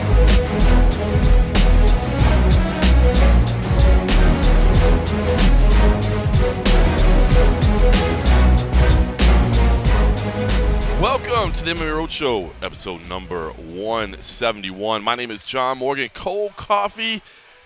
Welcome to the MMA Roadshow, episode number 171. My name is John Morgan. Cold Coffee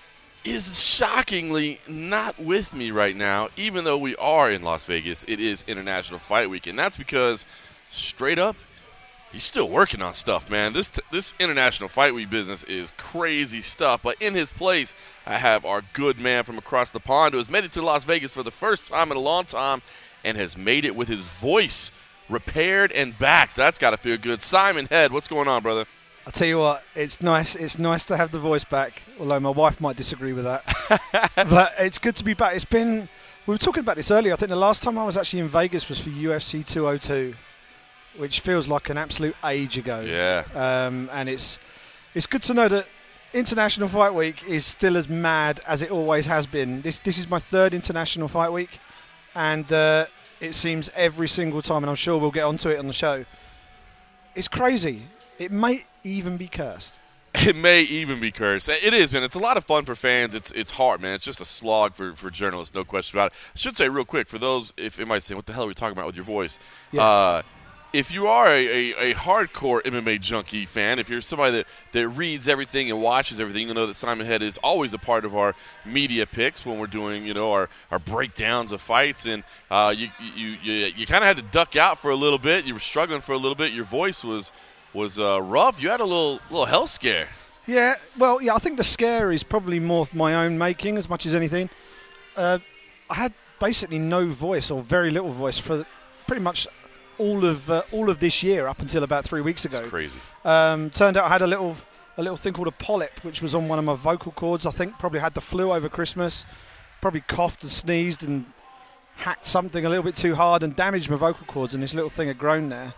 is shockingly not with me right now, even though we are in Las Vegas. It is International Fight Week, and that's because, straight up, he's still working on stuff, man. This International Fight Week business is crazy stuff, but in his place, I have our good man from across the pond who has made it to Las Vegas for the first time in a long time and has made it with his voice repaired and back. That's got to feel good. Simon Head, what's going on, brother? I'll tell you what, it's nice to have the voice back, although my wife might disagree with that. But it's good to be back. We were talking about this earlier. I think the last time I was actually in Vegas was for UFC 202, which feels like an absolute age ago. Yeah. And it's good to know that International Fight Week is still as mad as it always has been. This is my third International Fight Week, and it seems every single time, and I'm sure we'll get onto it on the show, it's crazy. It may even be cursed. It may even be cursed. It is, man. It's a lot of fun for fans. It's hard, man. It's just a slog for journalists, no question about it. I should say real quick, for those, if it might say, what the hell are we talking about with your voice? Yeah. If you are a hardcore MMA junkie fan, if you're somebody that reads everything and watches everything, you'll know that Simon Head is always a part of our media picks when we're doing, our breakdowns of fights. And you kind of had to duck out for a little bit. You were struggling for a little bit. Your voice was rough. You had a little health scare. Yeah, well, yeah, I think the scare is probably more my own making as much as anything. I had basically no voice or very little voice for pretty much all of this year up until about 3 weeks ago. It's crazy. Turned out I had a little thing called a polyp, which was on one of my vocal cords. I think probably had the flu over Christmas. Probably coughed and sneezed and hacked something a little bit too hard and damaged my vocal cords, and this little thing had grown there.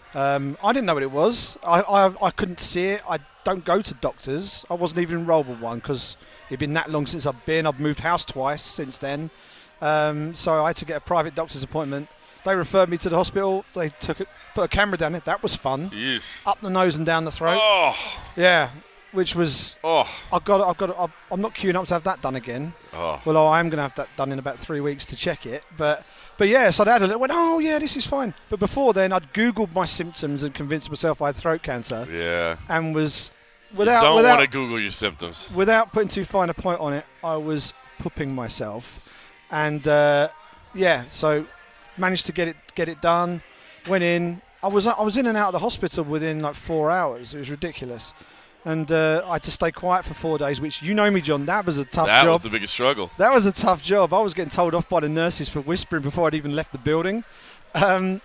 I didn't know what it was. I couldn't see it. I don't go to doctors. I wasn't even enrolled with one because it'd been that long since I've moved house twice since then. So I had to get a private doctor's appointment. They referred me to the hospital. They put a camera down it. That was fun. Yes. Up the nose and down the throat. Oh. Yeah, which was. Oh. I'm not queuing up to have that done again. Oh. Well, I am going to have that done in about 3 weeks to check it. But yeah, so I had a little. Went, oh yeah, this is fine. But before then, I'd Googled my symptoms and convinced myself I had throat cancer. Yeah. And was you don't want to Google your symptoms. Without putting too fine a point on it, I was pooping myself, and so. Managed to get it done. Went in. I was in and out of the hospital within like 4 hours. It was ridiculous, and I had to stay quiet for 4 days. Which, you know me, John. That was a tough job. That was the biggest struggle. That was a tough job. I was getting told off by the nurses for whispering before I'd even left the building. After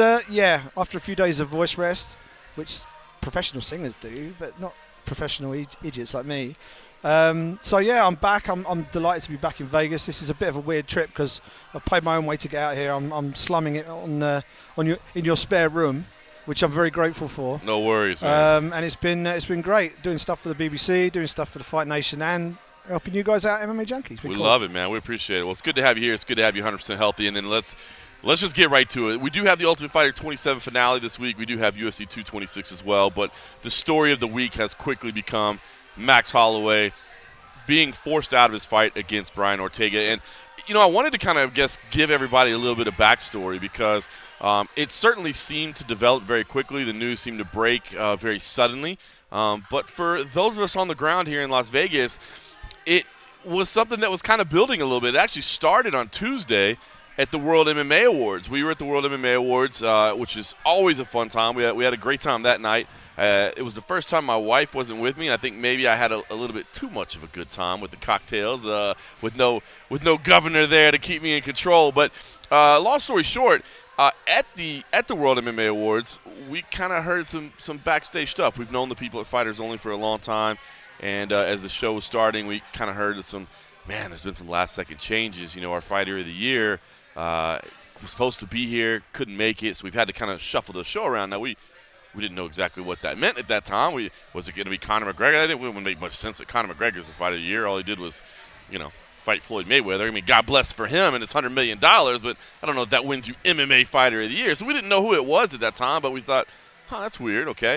a few days of voice rest, which professional singers do, but not professional idiots like me. I'm back. I'm delighted to be back in Vegas. This is a bit of a weird trip because I've paid my own way to get out here. I'm slumming it in your spare room, which I'm very grateful for. No worries, man. And it's been great doing stuff for the BBC, doing stuff for the Fight Nation, and helping you guys out, MMA Junkies. We love it, man. We appreciate it. Well, it's good to have you here. It's good to have you 100% healthy. And then let's just get right to it. We do have the Ultimate Fighter 27 finale this week. We do have UFC 226 as well. But the story of the week has quickly become Max Holloway being forced out of his fight against Brian Ortega. And, I wanted to kind of, give everybody a little bit of backstory because it certainly seemed to develop very quickly. The news seemed to break very suddenly. But for those of us on the ground here in Las Vegas, it was something that was kind of building a little bit. It actually started on Tuesday at the World MMA Awards. We were at the World MMA Awards, which is always a fun time. We had a great time that night. It was the first time my wife wasn't with me, and I think maybe I had a little bit too much of a good time with the cocktails, with no governor there to keep me in control. But long story short, at the World MMA Awards, we kind of heard some backstage stuff. We've known the people at Fighters Only for a long time, and as the show was starting, we kind of heard there's been some last-second changes. Our Fighter of the Year was supposed to be here, couldn't make it, so we've had to kind of shuffle the show around. Now, we didn't know exactly what that meant at that time. Was it going to be Conor McGregor? It wouldn't make much sense that Conor McGregor is the fight of the year. All he did was, fight Floyd Mayweather. I mean, God bless for him and it's $100 million, but I don't know if that wins you MMA Fighter of the Year. So we didn't know who it was at that time, but we thought, that's weird, okay.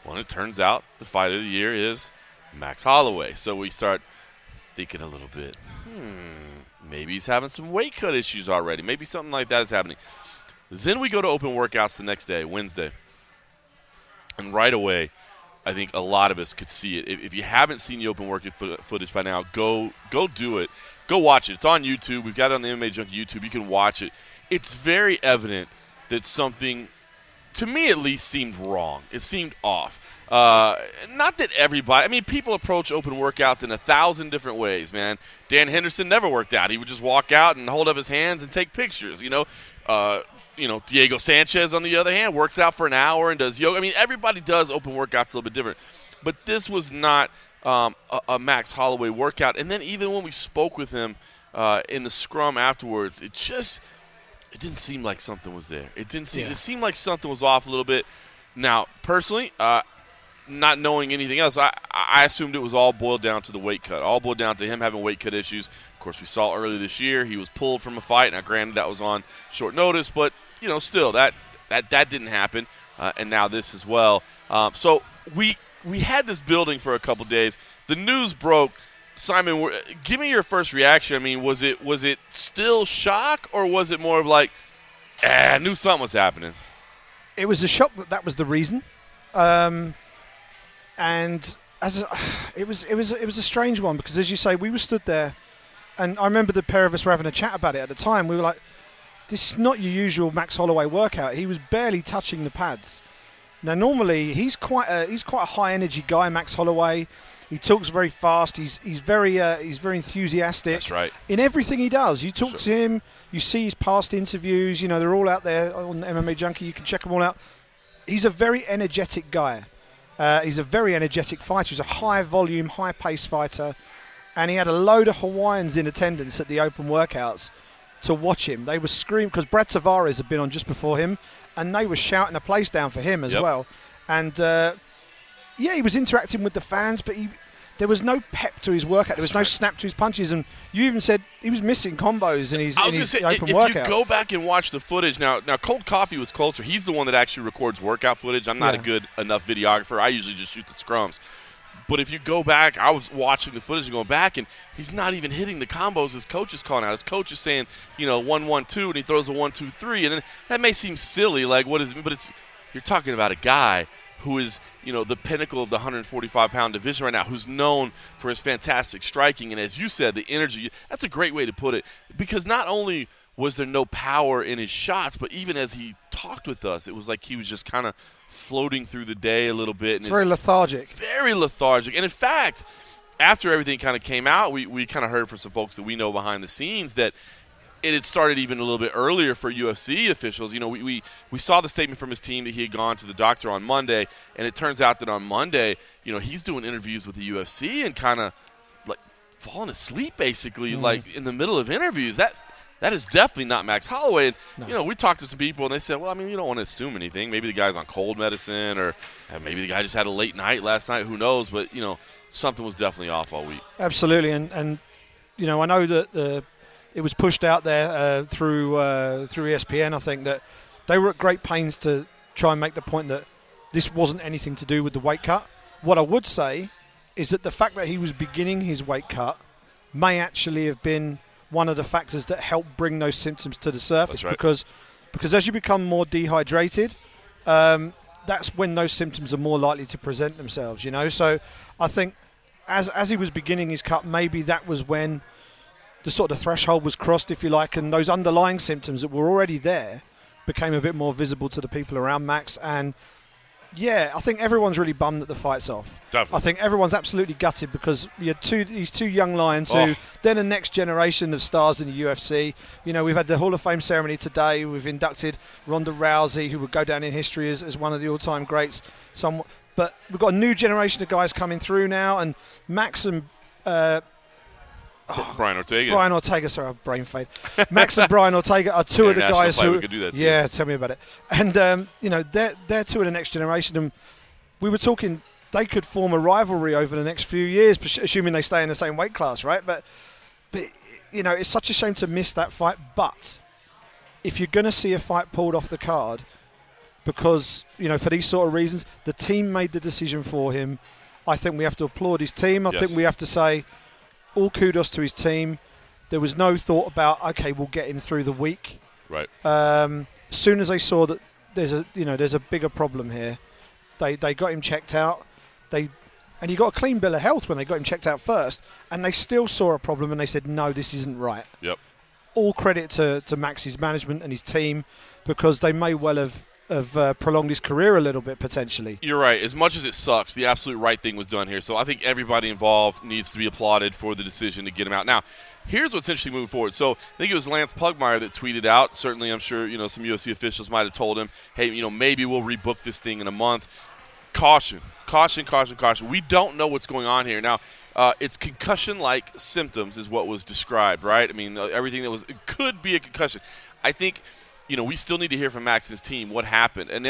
Well, it turns out the fight of the year is Max Holloway. So we start thinking a little bit, maybe he's having some weight cut issues already. Maybe something like that is happening. Then we go to open workouts the next day, Wednesday. And right away, I think a lot of us could see it. If you haven't seen the open workout footage by now, go do it. Go watch it. It's on YouTube. We've got it on the MMA Junkie YouTube. You can watch it. It's very evident that something, to me at least, seemed wrong. It seemed off. Not that everybody – I mean, people approach open workouts in 1,000 different ways, man. Dan Henderson never worked out. He would just walk out and hold up his hands and take pictures, Diego Sanchez, on the other hand, works out for an hour and does yoga. I mean, everybody does open workouts a little bit different. But this was not a Max Holloway workout. And then even when we spoke with him in the scrum afterwards, it didn't seem like something was there. It seemed like something was off a little bit. Now, personally, not knowing anything else, I assumed it was all boiled down to the weight cut, all boiled down to him having weight cut issues. Of course, we saw earlier this year he was pulled from a fight. Now, granted, that was on short notice, but still, that didn't happen, and now this as well. So we had this building for a couple days. The news broke. Simon, give me your first reaction. I mean, was it still shock, or was it more of like, I knew something was happening? It was a shock that was the reason. And it was a strange one, because, as you say, we were stood there, and I remember the pair of us were having a chat about it at the time. We were like, this is not your usual Max Holloway workout. He was barely touching the pads. Now, normally he's quite a high energy guy, Max Holloway. He talks very fast. He's very enthusiastic. That's right. In everything he does. You talk to him, you see his past interviews. They're all out there on MMA Junkie. You can check them all out. He's a very energetic guy. He's a very energetic fighter. He's a high-volume, high-paced fighter. And he had a load of Hawaiians in attendance at the open workouts to watch him. They were screaming, because Brad Tavares had been on just before him, and they were shouting the place down for him as well. And, he was interacting with the fans, but there was no pep to his workout. There was no snap to his punches. And you even said he was missing combos in his open workouts. If you go back and watch the footage, now Cold Coffee was closer. He's the one that actually records workout footage. I'm not a good enough videographer. I usually just shoot the scrums. But if you go back, I was watching the footage and going back, and he's not even hitting the combos his coach is calling out. His coach is saying, 1-1-2, and he throws a 1-2-3. And then that may seem silly, like what is it? But you're talking about a guy who is, the pinnacle of the 145-pound division right now, who's known for his fantastic striking. And as you said, the energy, that's a great way to put it, because not only was there no power in his shots, but even as he talked with us, it was like he was just kind of floating through the day a little bit. And very lethargic. Very lethargic. And in fact, after everything kind of came out, we kind of heard from some folks that we know behind the scenes that it had started even a little bit earlier for UFC officials. We saw the statement from his team that he had gone to the doctor on Monday, and it turns out that on Monday, he's doing interviews with the UFC and kind of like falling asleep basically, like in the middle of interviews. That is definitely not Max Holloway. And, we talked to some people, and they said, well, I mean, you don't want to assume anything. Maybe the guy's on cold medicine, or maybe the guy just had a late night last night. Who knows? But, something was definitely off all week. Absolutely. And I know that it was pushed out there through ESPN. I think that they were at great pains to try and make the point that this wasn't anything to do with the weight cut. What I would say is that the fact that he was beginning his weight cut may actually have been one of the factors that helped bring those symptoms to the surface. That's right. Because as you become more dehydrated, that's when those symptoms are more likely to present themselves. So I think as he was beginning his cut, maybe that was when the sort of threshold was crossed, if you like, and those underlying symptoms that were already there became a bit more visible to the people around Max. And I think everyone's really bummed that the fight's off. Definitely. I think everyone's absolutely gutted, because you had these two young lions who then the next generation of stars in the UFC. We've had the Hall of Fame ceremony today. We've inducted Ronda Rousey, who would go down in history as one of the all-time greats. But we've got a new generation of guys coming through now, and Max and Brian Ortega. Sorry, brain fade. Max and Brian Ortega are two of the guys who. We could do that too. Yeah, tell me about it. And they're two of the next generation. And we were talking, they could form a rivalry over the next few years, assuming they stay in the same weight class, right? But it's such a shame to miss that fight. But if you're going to see a fight pulled off the card, because, for these sort of reasons. The team made the decision for him. I think we have to applaud his team. I think we have to say all kudos to his team. There was no thought about, okay, we'll get him through the week. Right. As soon as they saw that there's a bigger problem here, they got him checked out. And he got a clean bill of health when they got him checked out first, and they still saw a problem and they said, no, this isn't right. Yep. All credit to Max's management and his team, because they may well have prolonged his career a little bit potentially. You're right. As much as it sucks, the absolute right thing was done here. So I think everybody involved needs to be applauded for the decision to get him out. Now, here's what's interesting moving forward. So I think it was Lance Pugmire that tweeted out. Certainly, I'm sure some UFC officials might have told him, hey, maybe we'll rebook this thing in a month. Caution. We don't know what's going on here. Now, it's concussion-like symptoms is what was described, right? I mean, everything it could be a concussion. I think, we still need to hear from Max and his team what happened. And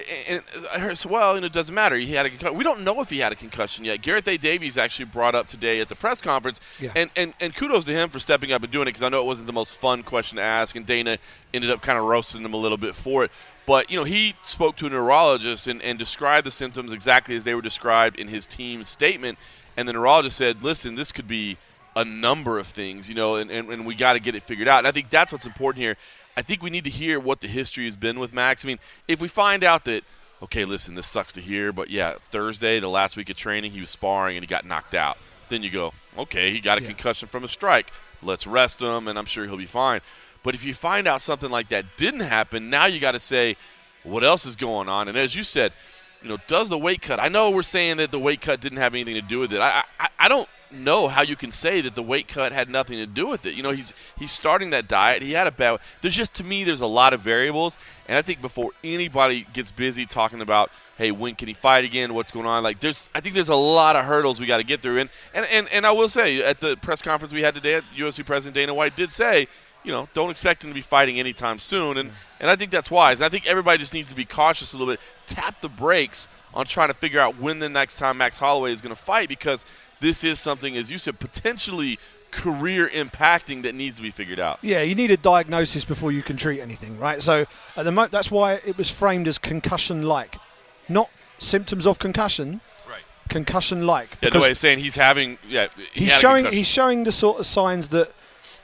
I heard, it doesn't matter. He had a concussion. We don't know if he had a concussion yet. Gareth A. Davies actually brought up today at the press conference, and kudos to him for stepping up and doing it, because I know it wasn't the most fun question to ask, and Dana ended up kind of roasting him a little bit for it. But, he spoke to a neurologist and described the symptoms exactly as they were described in his team's statement. And the neurologist said, listen, this could be a number of things, and we got to get it figured out. And I think that's what's important here. I think we need to hear what the history has been with Max. I mean, if we find out that, okay, listen, this sucks to hear, but, Thursday, the last week of training, he was sparring and he got knocked out. Then you go, okay, he got a concussion from a strike. Let's rest him, and I'm sure he'll be fine. But if you find out something like that didn't happen, now you got to say, what else is going on? And as you said, does the weight cut – I know we're saying that the weight cut didn't have anything to do with it. I don't know how you can say that the weight cut had nothing to do with it. He's starting that diet. He had a bad – to me, there's a lot of variables. And I think before anybody gets busy talking about, hey, when can he fight again, what's going on, I think there's a lot of hurdles we got to get through. And I will say, at the press conference we had today, UFC President Dana White did say – don't expect him to be fighting anytime soon. And I think that's wise. And I think everybody just needs to be cautious a little bit, tap the brakes on trying to figure out when the next time Max Holloway is going to fight, because this is something, as you said, potentially career impacting that needs to be figured out. Yeah, you need a diagnosis before you can treat anything, right? So at the moment, that's why it was framed as concussion-like, not symptoms of concussion. Right. Concussion-like. Yeah, the way of saying he's having he's showing the sort of signs that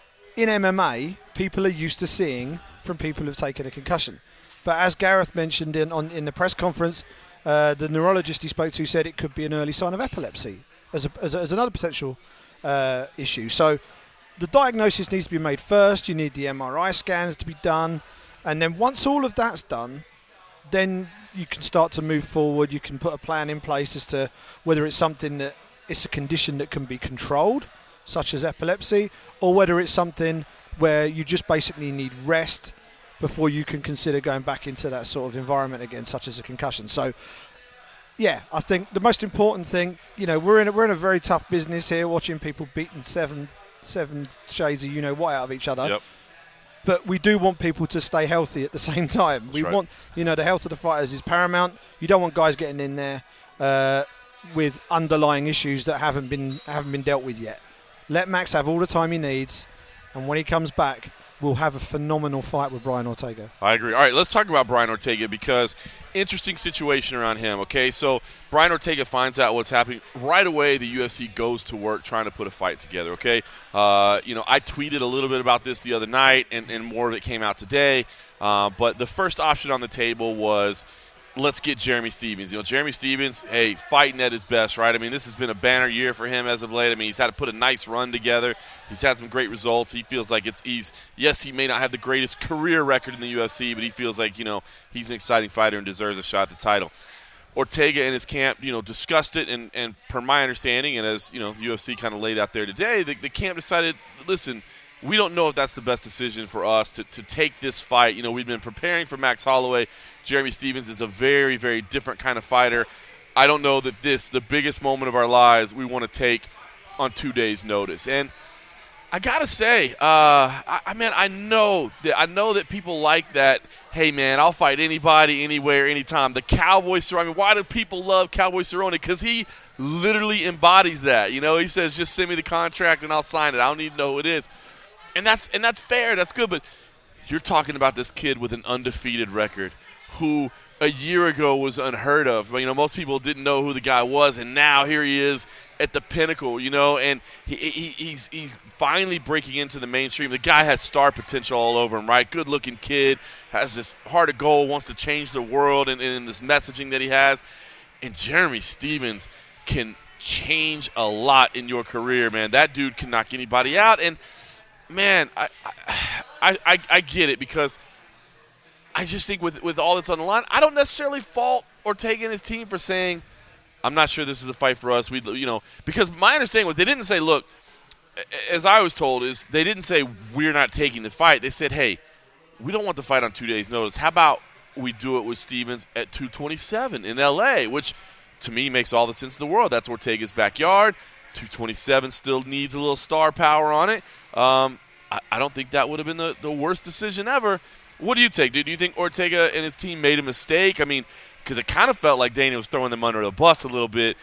in MMA, people are used to seeing from people who've taken a concussion. But as Gareth mentioned in the press conference, the neurologist he spoke to said it could be an early sign of epilepsy as another potential issue. So the diagnosis needs to be made first. You need the MRI scans to be done. And then once all of that's done, then you can start to move forward. You can put a plan in place as to whether it's something that it's a condition that can be controlled, such as epilepsy, or whether it's something where you just basically need rest before you can consider going back into that sort of environment again, such as a concussion. So, I think the most important thing, we're in a very tough business here, watching people beating seven shades of what out of each other. Yep. But we do want people to stay healthy at the same time. We want, the health of the fighters is paramount. You don't want guys getting in there with underlying issues that haven't been dealt with yet. Let Max have all the time he needs, and when he comes back, we'll have a phenomenal fight with Brian Ortega. I agree. All right, let's talk about Brian Ortega, because interesting situation around him, okay? So Brian Ortega finds out what's happening. Right away, the UFC goes to work trying to put a fight together, okay? I tweeted a little bit about this the other night, and more of it came out today. But the first option on the table was, let's get Jeremy Stephens. Jeremy Stephens, hey, fighting at his best, right? I mean, this has been a banner year for him as of late. I mean, he's had to put a nice run together. He's had some great results. He feels like yes, he may not have the greatest career record in the UFC, but he feels like, he's an exciting fighter and deserves a shot at the title. Ortega and his camp, discussed it, and per my understanding, and as, the UFC kind of laid out there today, the camp decided, listen, we don't know if that's the best decision for us to take this fight. We've been preparing for Max Holloway. Jeremy Stephens is a very, very different kind of fighter. I don't know that the biggest moment of our lives, we want to take on 2 days' notice. And I got to say, I know that people like that, hey, man, I'll fight anybody, anywhere, anytime. The Cowboy Cerrone, why do people love Cowboy Cerrone? Because he literally embodies that. He says, just send me the contract and I'll sign it. I don't need to know who it is. And that's fair. That's good. But you're talking about this kid with an undefeated record who a year ago was unheard of. You know, most people didn't know who the guy was, and now here he is at the pinnacle, you know, and he's finally breaking into the mainstream. The guy has star potential all over him, right? Good-looking kid, has this heart of gold, wants to change the world and this messaging that he has. And Jeremy Stephens can change a lot in your career, man. That dude can knock anybody out. And, man, I get it, because I just think with all that's on the line, I don't necessarily fault Ortega and his team for saying, I'm not sure this is the fight for us. Because my understanding was they didn't say, look, as I was told, is they didn't say we're not taking the fight. They said, hey, we don't want the fight on 2 days' notice. How about we do it with Stephens at 227 in L.A., which to me makes all the sense in the world. That's Ortega's backyard. 227 still needs a little star power on it. I don't think that would have been the worst decision ever. What do you take, dude? Do you think Ortega and his team made a mistake? I mean, because it kind of felt like Dana was throwing them under the bus a little bit.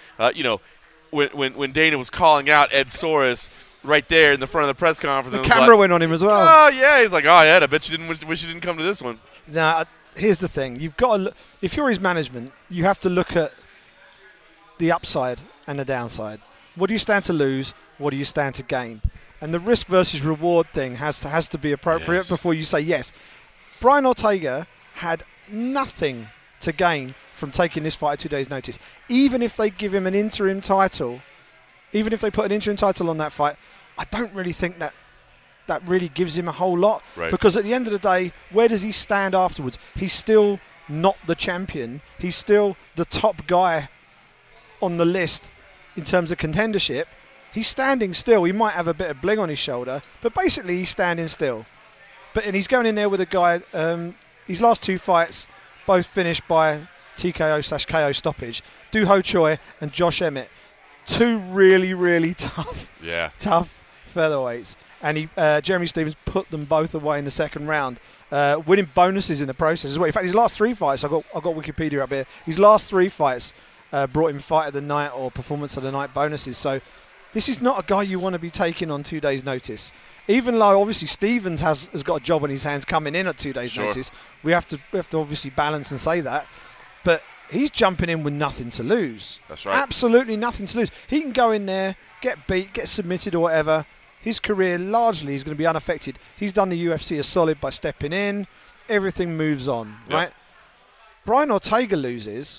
When Dana was calling out Ed Soares right there in the front of the press conference. The camera went on him as well. Oh, yeah. He's like, oh, yeah, I bet you didn't wish you didn't come to this one. Now, here's the thing. You've got to look, if you're his management, you have to look at the upside and the downside. What do you stand to lose? What do you stand to gain? And the risk versus reward thing has to be appropriate before you say yes. Brian Ortega had nothing to gain from taking this fight at 2 days' notice. Even if they give him an interim title, even if they put an interim title on that fight, I don't really think that really gives him a whole lot. Right. Because at the end of the day, where does he stand afterwards? He's still not the champion. He's still the top guy on the list in terms of contendership. He's standing still. He might have a bit of bling on his shoulder, but basically he's standing still. And he's going in there with a guy, his last two fights both finished by TKO/KO stoppage. Doo Ho Choi and Josh Emmett. Two really, really tough featherweights. And Jeremy Stephens put them both away in the second round, winning bonuses in the process as well. In fact, his last three fights, I've got Wikipedia up here, his last three fights brought him fight of the night or performance of the night bonuses. So this is not a guy you want to be taking on 2 days' notice. Even though obviously Stephens has got a job on his hands coming in at 2 days' notice, we have to obviously balance and say that. But he's jumping in with nothing to lose. That's right. Absolutely nothing to lose. He can go in there, get beat, get submitted or whatever. His career largely is going to be unaffected. He's done the UFC a solid by stepping in. Everything moves on, right? Brian Ortega loses.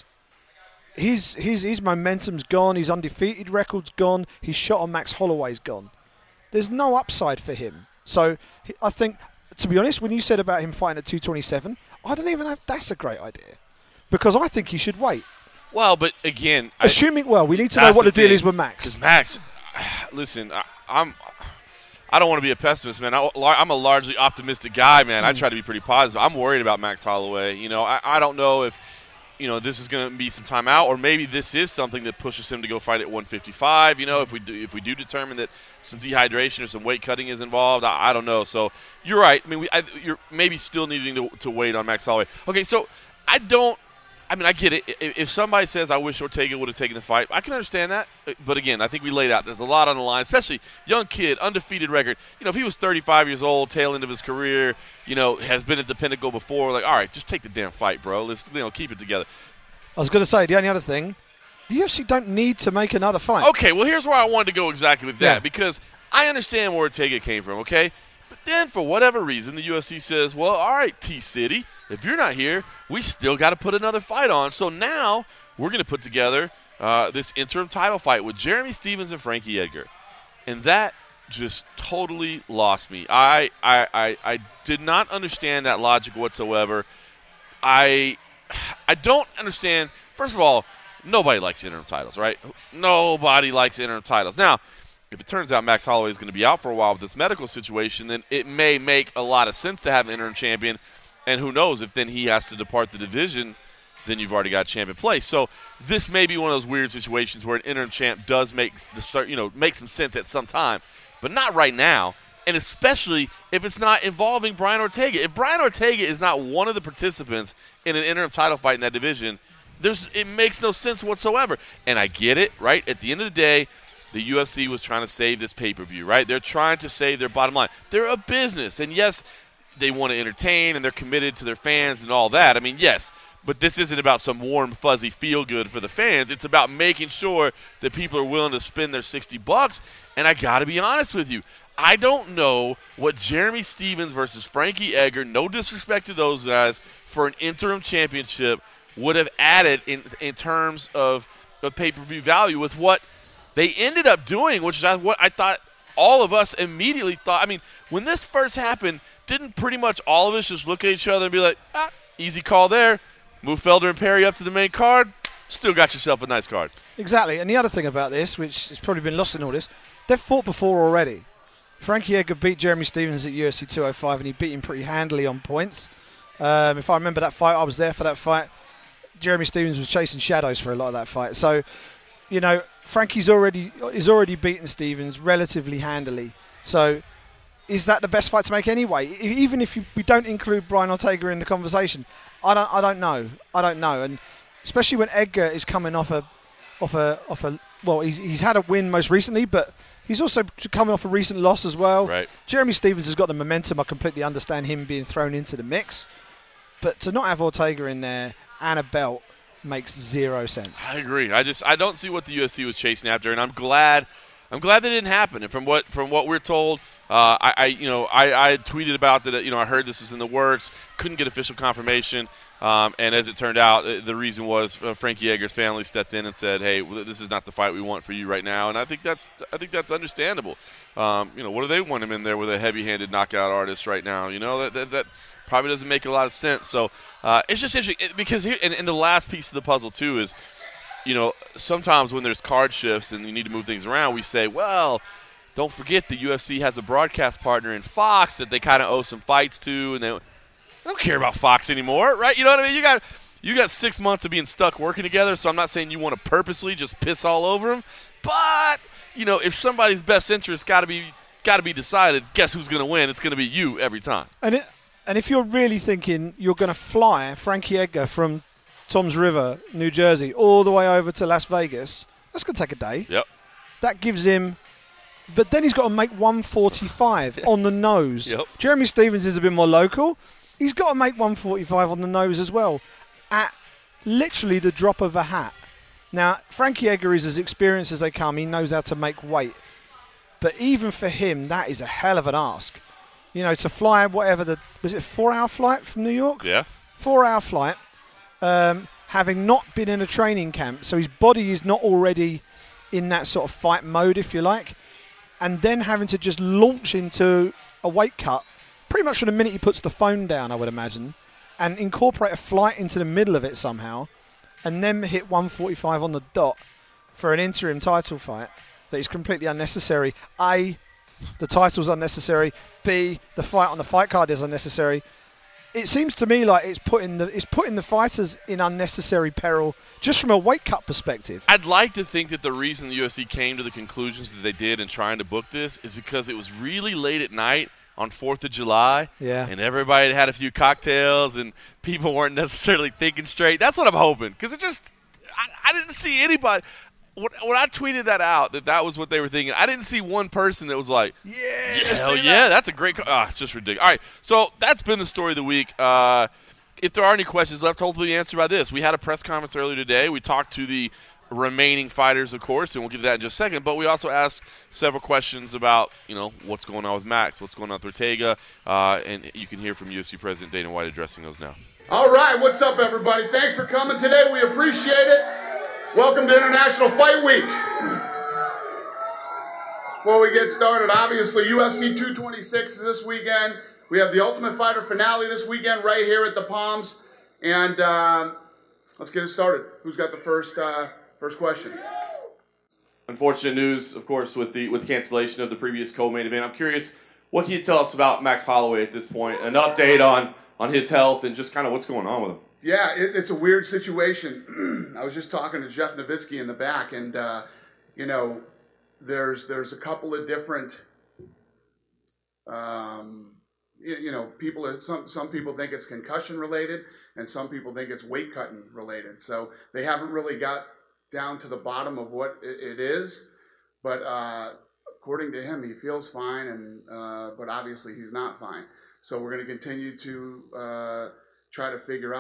His momentum's gone. His undefeated record's gone. His shot on Max Holloway's gone. There's no upside for him. So I think, to be honest, when you said about him fighting at 227, I don't even know if that's a great idea. Because I think he should wait. Well, but again, we need to know what the deal is with Max. Because Max, listen, I don't want to be a pessimist, man. I'm a largely optimistic guy, man. I try to be pretty positive. I'm worried about Max Holloway. You know, I don't know if, you know, this is going to be some time out, or maybe this is something that pushes him to go fight at 155. You know, if we do determine that some dehydration or some weight cutting is involved, I don't know. So you're right. I mean, you're maybe still needing to wait on Max Holloway. Okay, so I get it. If somebody says, I wish Ortega would have taken the fight, I can understand that. But again, I think we laid out, there's a lot on the line, especially young kid, undefeated record. You know, if he was 35 years old, tail end of his career, you know, has been at the pinnacle before, like, all right, just take the damn fight, bro. Let's, keep it together. I was going to say, the only other thing, the UFC don't need to make another fight. Okay, well, here's where I wanted to go exactly with that, because I understand where Ortega came from, okay? But then, for whatever reason, the UFC says, well, all right, T-City, if you're not here, we still got to put another fight on. So now we're going to put together this interim title fight with Jeremy Stephens and Frankie Edgar. And that just totally lost me. I did not understand that logic whatsoever. I don't understand. First of all, nobody likes interim titles, right? Nobody likes interim titles. Now, if it turns out Max Holloway is going to be out for a while with this medical situation, then it may make a lot of sense to have an interim champion. And who knows, if then he has to depart the division, then you've already got a champ in place. So this may be one of those weird situations where an interim champ does make some sense at some time, but not right now. And especially if it's not involving Brian Ortega. If Brian Ortega is not one of the participants in an interim title fight in that division, it makes no sense whatsoever. And I get it, right? At the end of the day, the UFC was trying to save this pay-per-view, right? They're trying to save their bottom line. They're a business, and yes, they want to entertain, and they're committed to their fans and all that. I mean, yes, But this isn't about some warm, fuzzy feel-good for the fans. It's about making sure that people are willing to spend their $60. And I got to be honest with you, I don't know what Jeremy Stephens versus Frankie Edgar, no disrespect to those guys, for an interim championship would have added in terms of pay-per-view value with what they ended up doing, which is what I thought all of us immediately thought. I mean, when this first happened, didn't pretty much all of us just look at each other and be like, easy call there. Move Felder and Perry up to the main card. Still got yourself a nice card. Exactly. And the other thing about this, which has probably been lost in all this, they've fought before already. Frankie Edgar beat Jeremy Stephens at UFC 205, and he beat him pretty handily on points. If I remember that fight, I was there for that fight. Jeremy Stephens was chasing shadows for a lot of that fight. So, you know, Frankie's already beaten Stephens relatively handily. So, is that the best fight to make anyway? Even if we don't include Brian Ortega in the conversation, I don't know. And especially when Edgar is coming off a well, he's had a win most recently, but he's also coming off a recent loss as well. Right. Jeremy Stephens has got the momentum. I completely understand him being thrown into the mix, but to not have Ortega in there and a belt makes zero sense. I agree. I don't see what the UFC was chasing after, and I'm glad that didn't happen. And from what we're told, I tweeted about that. I heard this was in the works. Couldn't get official confirmation. And as it turned out, the reason was Frankie Edgar's family stepped in and said, "Hey, this is not the fight we want for you right now." And I think that's understandable. What do they want him in there with a heavy-handed knockout artist right now? That probably doesn't make a lot of sense. So it's just interesting because here, and the last piece of the puzzle too is, sometimes when there's card shifts and you need to move things around, we say, well, don't forget the UFC has a broadcast partner in Fox that they kind of owe some fights to, and they don't care about Fox anymore, right? You know what I mean? You got 6 months of being stuck working together, so I'm not saying you want to purposely just piss all over them, but if somebody's best interest got to be decided, guess who's going to win? It's going to be you every time. And if you're really thinking you're going to fly Frankie Edgar from Toms River, New Jersey, all the way over to Las Vegas, that's going to take a day. Yep. That gives him. But then he's got to make 145 on the nose. Yep. Jeremy Stephens is a bit more local. He's got to make 145 on the nose as well, at literally the drop of a hat. Now, Frankie Edgar is as experienced as they come. He knows how to make weight. But even for him, that is a hell of an ask. To fly whatever was it a 4-hour flight from New York? Yeah. 4-hour flight, having not been in a training camp. So his body is not already in that sort of fight mode, if you like. And then having to just launch into a weight cut pretty much from the minute he puts the phone down, I would imagine, and incorporate a flight into the middle of it somehow, and then hit 145 on the dot for an interim title fight that is completely unnecessary. A, the title's unnecessary. B, the fight on the fight card is unnecessary. It seems to me like it's putting the fighters in unnecessary peril just from a weight cut perspective. I'd like to think that the reason the UFC came to the conclusions that they did in trying to book this is because it was really late at night on 4th of July, and everybody had a few cocktails, and people weren't necessarily thinking straight. That's what I'm hoping, because I didn't see anybody. When I tweeted that out, that was what they were thinking, I didn't see one person that was like, hell yeah, that's a great it's just ridiculous. All right, so that's been the story of the week. If there are any questions left, hopefully answered by this. We had a press conference earlier today. We talked to the remaining fighters, of course, and we'll get to that in just a second. But we also asked several questions about, what's going on with Max, what's going on with Ortega, and you can hear from UFC President Dana White addressing those now. All right, what's up, everybody? Thanks for coming today. We appreciate it. Welcome to International Fight Week. Before we get started, obviously, UFC 226 is this weekend. We have the Ultimate Fighter finale this weekend right here at the Palms. And let's get it started. Who's got the first question? Unfortunate news, of course, with the cancellation of the previous co-main event. I'm curious, what can you tell us about Max Holloway at this point? An update on his health and just kind of what's going on with him. Yeah, it's a weird situation. I was just talking to Jeff Nowitzki in the back, and there's a couple of different people. Some people think it's concussion related, and some people think it's weight cutting related. So they haven't really got down to the bottom of what it is, but according to him, he feels fine, and but obviously he's not fine. So we're going to continue to try to figure out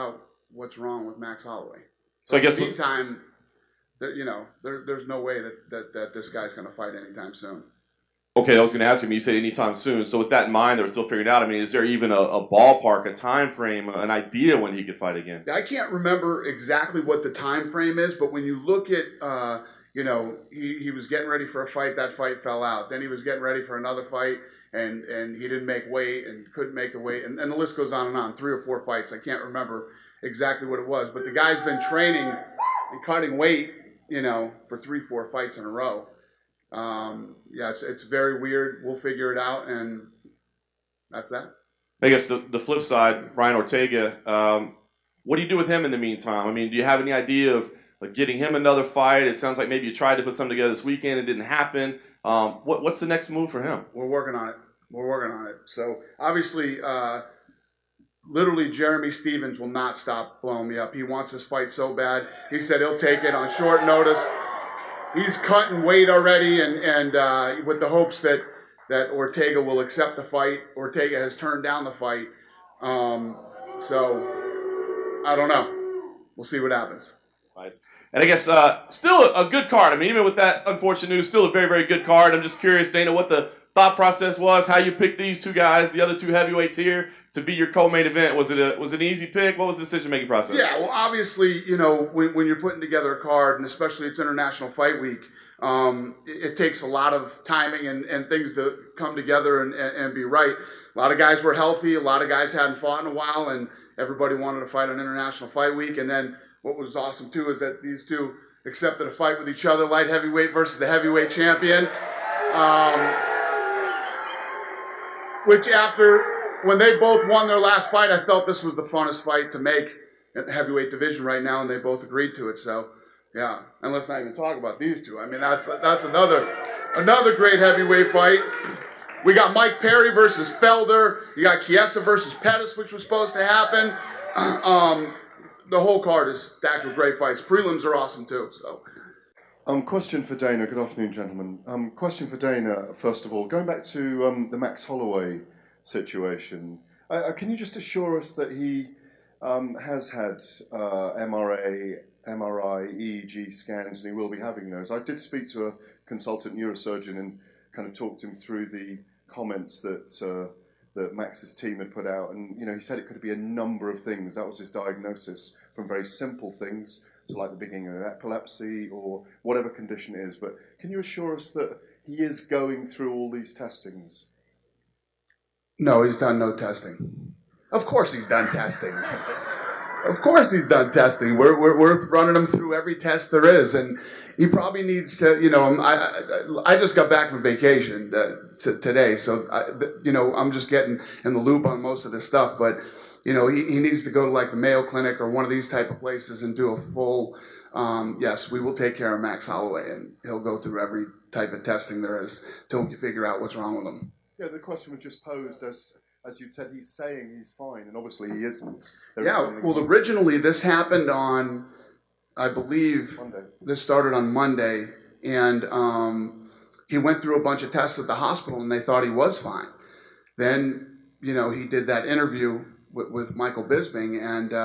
what's wrong with Max Holloway. So I guess in the meantime, there's no way that this guy's going to fight anytime soon. Okay, I was going to ask him. You said anytime soon. So with that in mind, they're still figuring it out. I mean, is there even a ballpark, a time frame, an idea when he could fight again? I can't remember exactly what the time frame is, but when you look at, he was getting ready for a fight. That fight fell out. Then he was getting ready for another fight, and he didn't make weight and couldn't make the weight. And the list goes on and on. 3 or 4 fights. I can't remember exactly what it was, but the guy's been training and cutting weight, for 3-4 fights in a row. It's very weird. We'll figure it out, and that's that. I guess the flip side, Brian Ortega, what do you do with him in the meantime? I mean, do you have any idea of getting him another fight? It sounds like maybe you tried to put something together this weekend. It didn't happen. What's the next move for him? We're working on it. So, obviously, literally Jeremy Stevens will not stop blowing me up. He wants this fight so bad. He said he'll take it on short notice. He's cutting weight already, and with the hopes that Ortega will accept the fight. Ortega has turned down the fight. So, I don't know. We'll see what happens. Nice. And I guess still a good card. I mean, even with that unfortunate news, still a very, very good card. I'm just curious, Dana, what the thought process was, how you picked these 2 guys, the other 2 heavyweights here, to be your co-main event. Was it an easy pick? What was the decision-making process? Yeah, well, obviously, when you're putting together a card, and especially it's International Fight Week, it takes a lot of timing and things to come together and be right. A lot of guys were healthy. A lot of guys hadn't fought in a while, and everybody wanted to fight on International Fight Week. And then what was awesome, too, is that these 2 accepted a fight with each other, light heavyweight versus the heavyweight champion. Which when they both won their last fight, I felt this was the funnest fight to make at the heavyweight division right now, and they both agreed to it. So, yeah, and let's not even talk about these 2. I mean, that's another great heavyweight fight. We got Mike Perry versus Felder. You got Chiesa versus Pettis, which was supposed to happen. The whole card is stacked with great fights. Prelims are awesome too. So, question for Dana. Good afternoon, gentlemen. Question for Dana. First of all, going back to the Max Holloway situation, can you just assure us that he has had MRI, EEG scans, and he will be having those? I did speak to a consultant neurosurgeon and kind of talked him through the comments that Max's team had put out, and he said it could be a number of things. That was his diagnosis, from very simple things to like the beginning of epilepsy or whatever condition it is. But can you assure us that he is going through all these testings? No, he's done no testing. Of course he's done testing. Of course he's done testing. We're running him through every test there is, and he probably needs to. I just got back from vacation today, so I'm just getting in the loop on most of this stuff. But he needs to go to like the Mayo Clinic or one of these type of places and do a full. Yes, we will take care of Max Holloway, and he'll go through every type of testing there is till we figure out what's wrong with him. Yeah, the question was just posed as you said, he's saying he's fine, and obviously he isn't. Originally this happened on, I believe, Monday. This started on Monday, and he went through a bunch of tests at the hospital, and they thought he was fine. Then, he did that interview with Michael Bisping,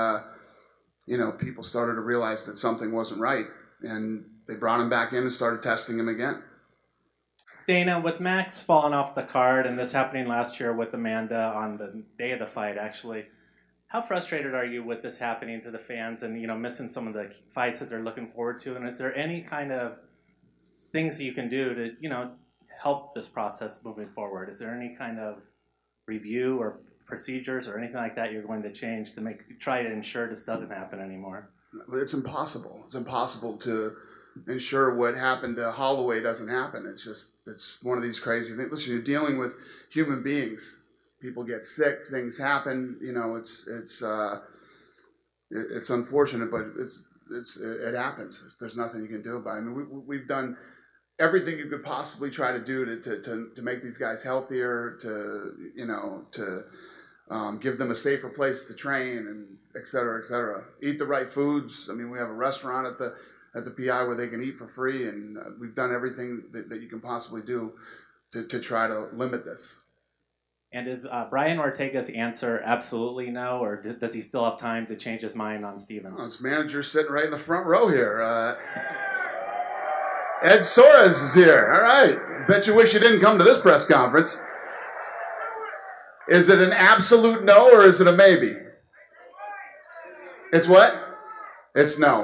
and, people started to realize that something wasn't right, and they brought him back in and started testing him again. Dana, with Max falling off the card and this happening last year with Amanda on the day of the fight, actually, how frustrated are you with this happening to the fans and, missing some of the fights that they're looking forward to? And is there any kind of things that you can do to, help this process moving forward? Is there any kind of review or procedures or anything like that you're going to change to try to ensure this doesn't happen anymore? It's impossible. It's impossible to ensure what happened to Holloway doesn't happen. It's one of these crazy things. Listen, you're dealing with human beings. People get sick, things happen. It's unfortunate, but it happens. There's nothing you can do about it. I mean, we've done everything you could possibly try to do to make these guys healthier, to give them a safer place to train, and et cetera, et cetera. Eat the right foods. I mean, we have a restaurant at the PI where they can eat for free, and we've done everything that you can possibly do to try to limit this. And is Brian Ortega's answer absolutely no, or does he still have time to change his mind on Stevens? Well, his manager's sitting right in the front row here. Ed Soares is here. All right. Bet you wish you didn't come to this press conference. Is it an absolute no or is it a maybe? It's what? It's no.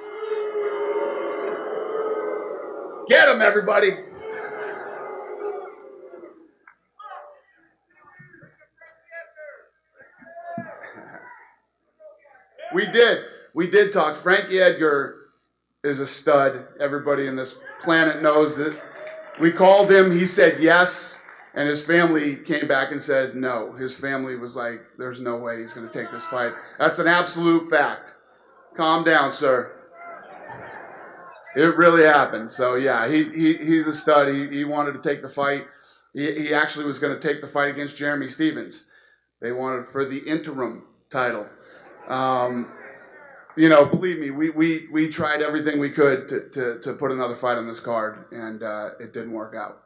Get him, everybody. We did talk. Frankie Edgar is a stud. Everybody in this planet knows that. We called him. He said yes. And his family came back and said no. His family was like, there's no way he's going to take this fight. That's an absolute fact. Calm down, sir. It really happened. So, yeah, he's a stud. He wanted to take the fight. He actually was going to take the fight against Jeremy Stevens. They wanted for the interim title. Believe me, we tried everything we could to put another fight on this card, and it didn't work out.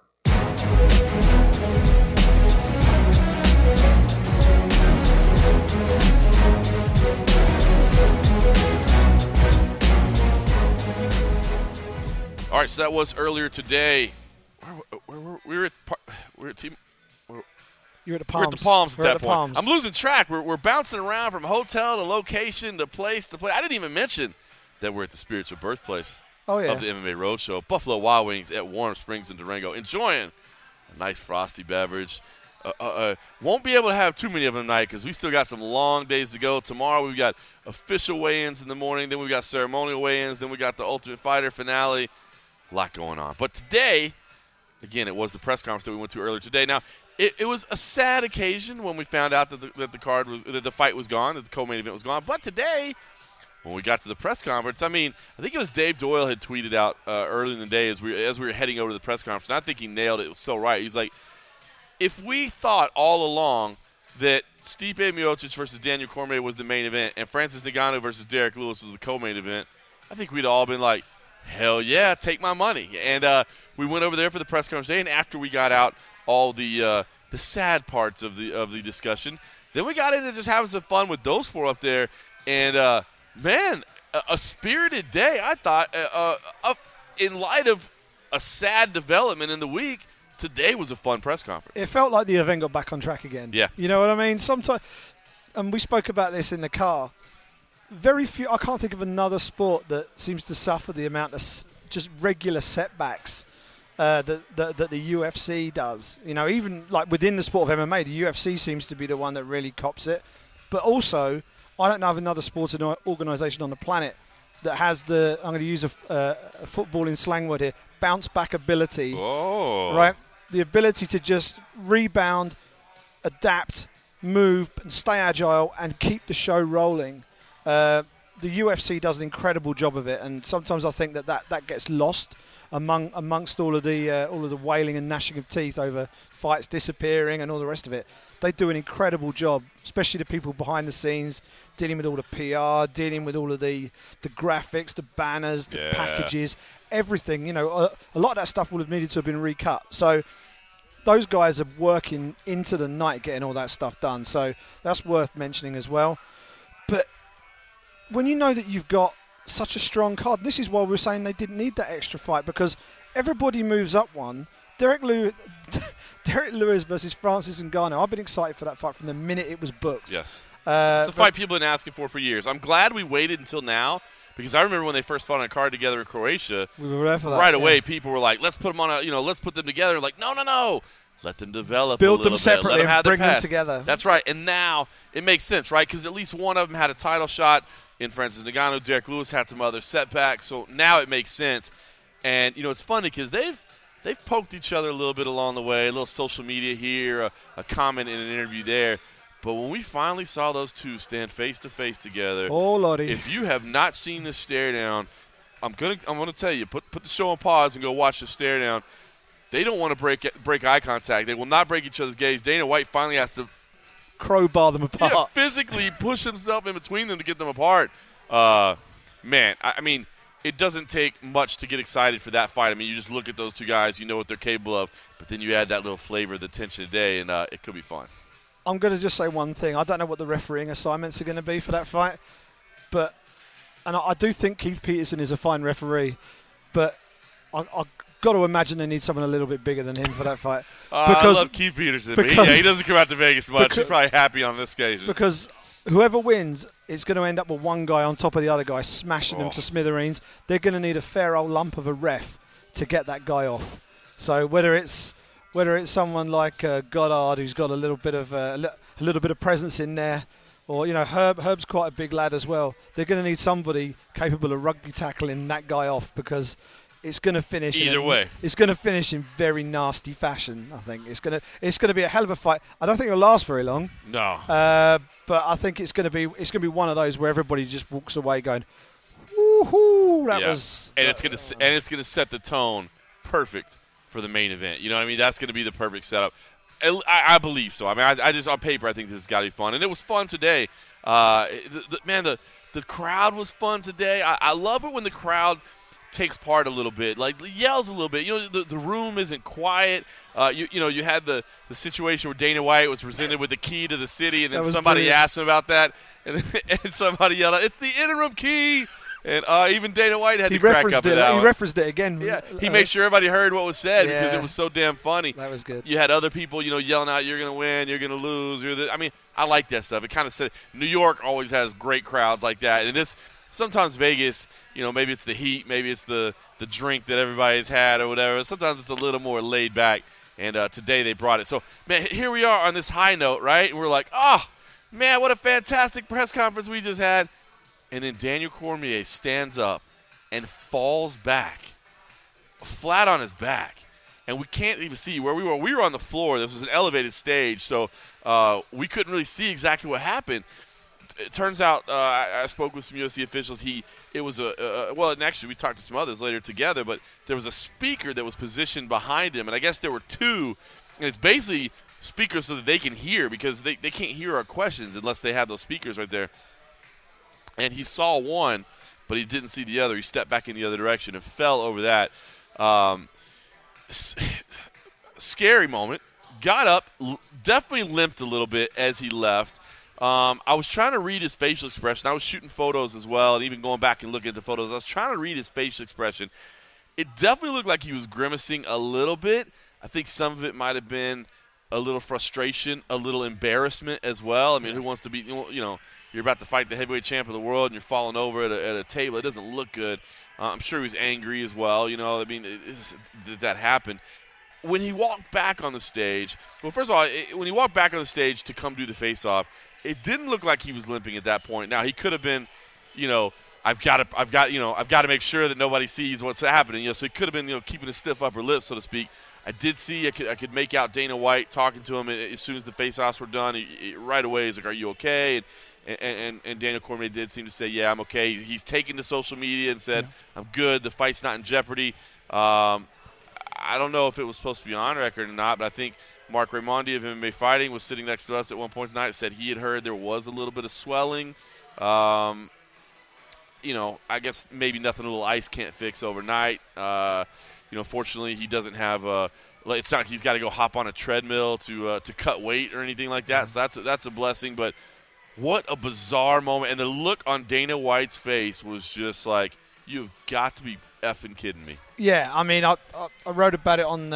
All right, so that was earlier today. We were at team. You're at the Palms. We're at the Palms at that point. Palms. I'm losing track. We're bouncing around from hotel to location to place to place. I didn't even mention that we're at the spiritual birthplace of the MMA Roadshow, Buffalo Wild Wings at Warm Springs in Durango, enjoying a nice frosty beverage. Won't be able to have too many of them tonight because we still got some long days to go. Tomorrow we've got official weigh-ins in the morning. Then we've got ceremonial weigh-ins. Then we got the Ultimate Fighter finale. A lot going on. But today, again, it was the press conference that we went to earlier today. Now, it was a sad occasion when we found out that the fight was gone, that the co-main event was gone. But today, when we got to the press conference, I think it was Dave Doyle had tweeted out early in the day as we were heading over to the press conference, and I think he nailed it. It was so right. He was like, if we thought all along that Stipe Miocic versus Daniel Cormier was the main event and Francis Ngannou versus Derek Lewis was the co-main event, I think we'd all been like, hell yeah, take my money. And we went over there for the press conference today, and after we got out all the sad parts of the discussion, then we got into just having some fun with those four up there. And, man, a spirited day, I thought, in light of a sad development in the week. Today was a fun press conference. It felt like the event got back on track again. Yeah. You know what I mean? Sometimes, and we spoke about this in the car, very few, I can't think of another sport that seems to suffer the amount of just regular setbacks that the UFC does. You know, even like within the sport of MMA, the UFC seems to be the one that really cops it. But also, I don't know of another sporting organisation on the planet that has the, I'm going to use a footballing slang word here, bounce back ability. Oh. Right? The ability to just rebound, adapt, move, and stay agile and keep the show rolling. The UFC does an incredible job of it, and sometimes I think that gets lost amongst all of the wailing and gnashing of teeth over fights disappearing and all the rest of it. They do an incredible job, especially the people behind the scenes, dealing with all the PR, dealing with all of the graphics, the banners, the packages, everything. You know, a lot of that stuff would have needed to have been recut. So those guys are working into the night getting all that stuff done. So that's worth mentioning as well. But when you know that you've got such a strong card, this is why we're saying they didn't need that extra fight, because everybody moves up one. Derek Lewis versus Francis Ngannou. I've been excited for that fight from the minute it was booked. Yes. It's a fight people have been asking for years. I'm glad we waited until now, because I remember when they first fought on a card together in Croatia. We were there for that. Right away, people were like, let's put them on let's put them together. Like, no. Let them develop Build a little them separately bit. Let them and bring them together. That's right. And now it makes sense, right? Because at least one of them had a title shot in Francis Ngannou. Derek Lewis had some other setbacks. So now it makes sense. And, it's funny because they've poked each other a little bit along the way, a little social media here, a comment in an interview there. But when we finally saw those two stand face-to-face together, oh, Lordy. If you have not seen this stare down, I'm gonna tell you, put the show on pause and go watch the stare down. They don't want to break eye contact. They will not break each other's gaze. Dana White finally has to crowbar them apart. Yeah, physically push himself in between them to get them apart. Man, I mean, it doesn't take much to get excited for that fight. I mean, you just look at those two guys, you know what they're capable of, but then you add that little flavor of the tension today, and it could be fun. I'm going to just say one thing. I don't know what the refereeing assignments are going to be for that fight, but I do think Keith Peterson is a fine referee, but I've got to imagine they need someone a little bit bigger than him for that fight. I love Keith Peterson. But he doesn't come out to Vegas much. He's probably happy on this occasion. Because whoever wins, it's going to end up with one guy on top of the other guy, smashing them to smithereens. They're going to need a fair old lump of a ref to get that guy off. So whether it's someone like Goddard, who's got a little bit of presence in there, or Herb's quite a big lad as well. They're going to need somebody capable of rugby tackling that guy off, because it's going to finish either way. It's going to finish in very nasty fashion. I think it's going to be a hell of a fight. I don't think it'll last very long. No. But I think it's going to be one of those where everybody just walks away going, "Woohoo!" That was. And it's going to set the tone perfect for the main event. You know what I mean? That's going to be the perfect setup. I believe so. I mean, I just on paper, I think this has got to be fun, and it was fun today. The crowd was fun today. I love it when the crowd takes part a little bit, like yells a little bit. The room isn't quiet. You had the situation where Dana White was presented with the key to the city, and then somebody asked him about that, and somebody yelled out, "It's the interim key!" And even Dana White had to crack up at that. He referenced it again. Yeah, he made sure everybody heard what was said because it was so damn funny. That was good. You had other people, yelling out, "You're going to win, you're going to lose." I like that stuff. It kind of said New York always has great crowds like that, and this. Sometimes Vegas, maybe it's the heat, maybe it's the drink that everybody's had or whatever. Sometimes it's a little more laid back, and today they brought it. So, man, here we are on this high note, right? And we're like, oh, man, what a fantastic press conference we just had. And then Daniel Cormier stands up and falls back, flat on his back. And we can't even see where we were. We were on the floor. This was an elevated stage, so we couldn't really see exactly what happened. It turns out I spoke with some UFC officials. And actually we talked to some others later together, but there was a speaker that was positioned behind him, and I guess there were two, and it's basically speakers so that they can hear, because they can't hear our questions unless they have those speakers right there. And he saw one, but he didn't see the other. He stepped back in the other direction and fell over that. Scary moment. Got up, definitely limped a little bit as he left. I was trying to read his facial expression. I was shooting photos as well, and even going back and looking at the photos. I was trying to read his facial expression. It definitely looked like he was grimacing a little bit. I think some of it might have been a little frustration, a little embarrassment as well. I mean, who wants to be, you're about to fight the heavyweight champ of the world, and you're falling over at a table. It doesn't look good. I'm sure he was angry as well. That happened. When he walked back on the stage, well, first of all, when he walked back on the stage to come do the face-off, it didn't look like he was limping at that point. Now, he could have been, I've got to make sure that nobody sees what's happening. So he could have been, keeping a stiff upper lip, so to speak. I did see, I could make out Dana White talking to him as soon as the face-offs were done. He right away, he's like, "Are you okay?" And Daniel Cormier did seem to say, "Yeah, I'm okay." He's taken to social media and said, "I'm good. The fight's not in jeopardy." I don't know if it was supposed to be on record or not, but I think Mark Raimondi of MMA Fighting was sitting next to us at one point tonight, said he had heard there was a little bit of swelling. I guess maybe nothing a little ice can't fix overnight. Fortunately, he doesn't have it's not he's got to go hop on a treadmill to cut weight or anything like that. So that's a blessing. But what a bizarre moment, and the look on Dana White's face was just like, "You've got to be effing kidding me." Yeah, I mean, I wrote about it on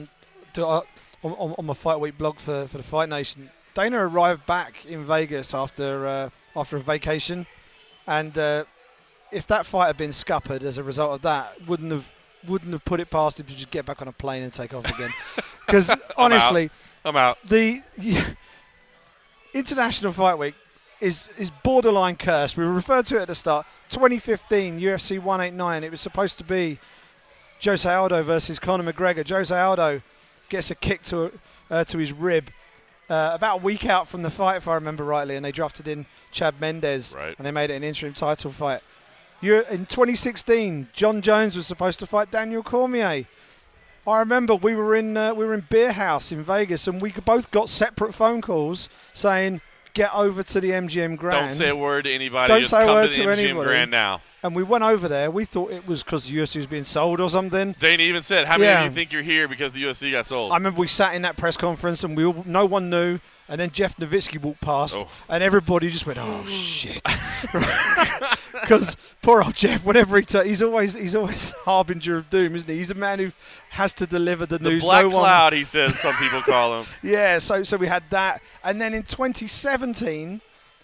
my Fight Week blog for the Fight Nation. Dana arrived back in Vegas after a vacation, and if that fight had been scuppered as a result of that, wouldn't have put it past him to just get back on a plane and take off again. Because honestly, I'm out. The International Fight Week is borderline cursed. We referred to it at the start. 2015 UFC 189. It was supposed to be Jose Aldo versus Conor McGregor. Jose Aldo gets a kick to his rib about a week out from the fight, if I remember rightly, and they drafted in Chad Mendes, right, and they made it an interim title fight. In 2016, John Jones was supposed to fight Daniel Cormier. I remember we were in Beer House in Vegas, and we both got separate phone calls saying, "Get over to the MGM Grand. Don't say a word to anybody. Don't Just say a come word to the to MGM anybody. Grand now." And we went over there. We thought it was because the UFC was being sold or something. Dana even said, how many of you think you're here because the UFC got sold? I remember we sat in that press conference and no one knew. And then Jeff Nowitzki walked past, and everybody just went, "Oh shit!" Because poor old Jeff, whenever he's always harbinger of doom, isn't he? He's a man who has to deliver the news. The black cloud, he says. Some people call him. Yeah. So we had that, and then in 2017,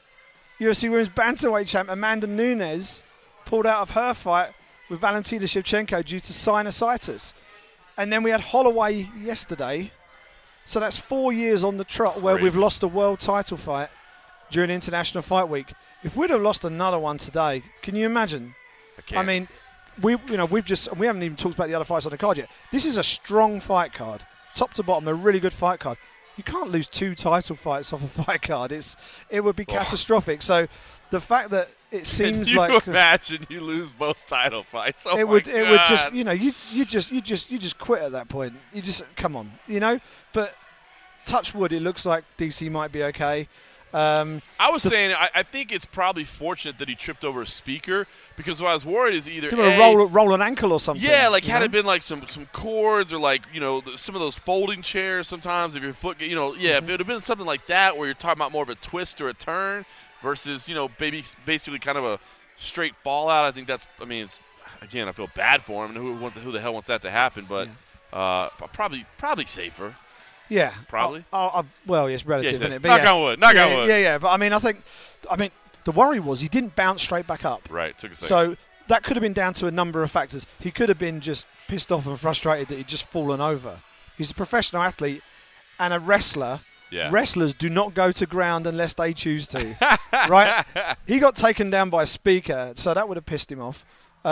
UFC Women's Bantamweight champ Amanda Nunes pulled out of her fight with Valentina Shevchenko due to sinusitis, and then we had Holloway yesterday. So that's 4 years on the trot where we've lost a world title fight during International Fight Week. If we'd have lost another one today, can you imagine? I mean, we haven't even talked about the other fights on the card yet. This is a strong fight card, top to bottom, a really good fight card. You can't lose 2 title fights off a fight card. It would be catastrophic. So the fact that it seems Can you like imagine you lose both title fights. It would just you just quit at that point. You just come on, But touch wood, it looks like DC might be okay. I was saying I think it's probably fortunate that he tripped over a speaker, because what I was worried is either roll an ankle or something. Yeah, like had it been like some cords or like some of those folding chairs. Sometimes if your foot, if it would have been something like that where you're talking about more of a twist or a turn versus basically kind of a straight fallout. I think it's again, I feel bad for him. Who the hell wants that to happen? But probably safer. Yeah, probably. Well, it's relative, isn't it? But knock on wood. Knock on wood. Yeah. But I mean, the worry was he didn't bounce straight back up. Right. Took a second. So that could have been down to a number of factors. He could have been just pissed off and frustrated that he'd just fallen over. He's a professional athlete and a wrestler. Yeah. Wrestlers do not go to ground unless they choose to. Right? He got taken down by a speaker, so that would have pissed him off.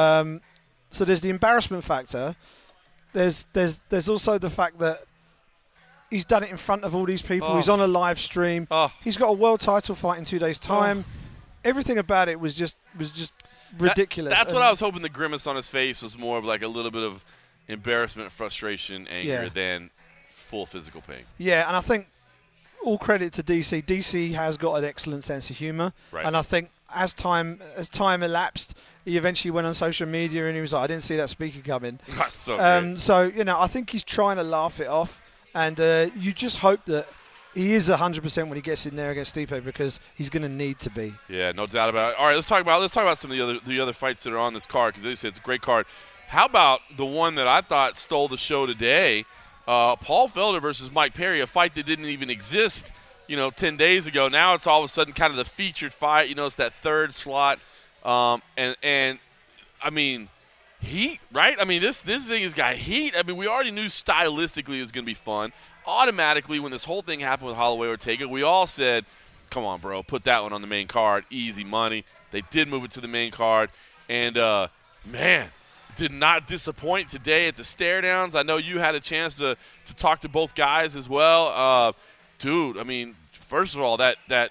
So there's the embarrassment factor. There's also the fact that he's done it in front of all these people. He's on a live stream. He's got a world title fight in 2 days' time. Everything about it was just ridiculous. That's what I was hoping. The grimace on his face was more of like a little bit of embarrassment, frustration, anger than full physical pain. Yeah, and I think all credit to DC. DC has got an excellent sense of humor, and I think as time elapsed, he eventually went on social media and he was like, "I didn't see that speaker coming." That's so good. So I think he's trying to laugh it off. And you just hope that he is 100% when he gets in there against Stipe, because he's going to need to be. Yeah, no doubt about it. All right, let's talk about some of the other fights that are on this card, because as I said, it's a great card. How about the one that I thought stole the show today? Paul Felder versus Mike Perry, a fight that didn't even exist, 10 days ago. Now it's all of a sudden kind of the featured fight. It's that third slot, and I mean. Heat, right? I mean, this thing has got heat. I mean, we already knew stylistically it was going to be fun. Automatically, when this whole thing happened with Holloway Ortega, we all said, come on, bro, put that one on the main card. Easy money. They did move it to the main card. And, man, did not disappoint today at the stare downs. I know you had a chance to talk to both guys as well. Dude, I mean, first of all,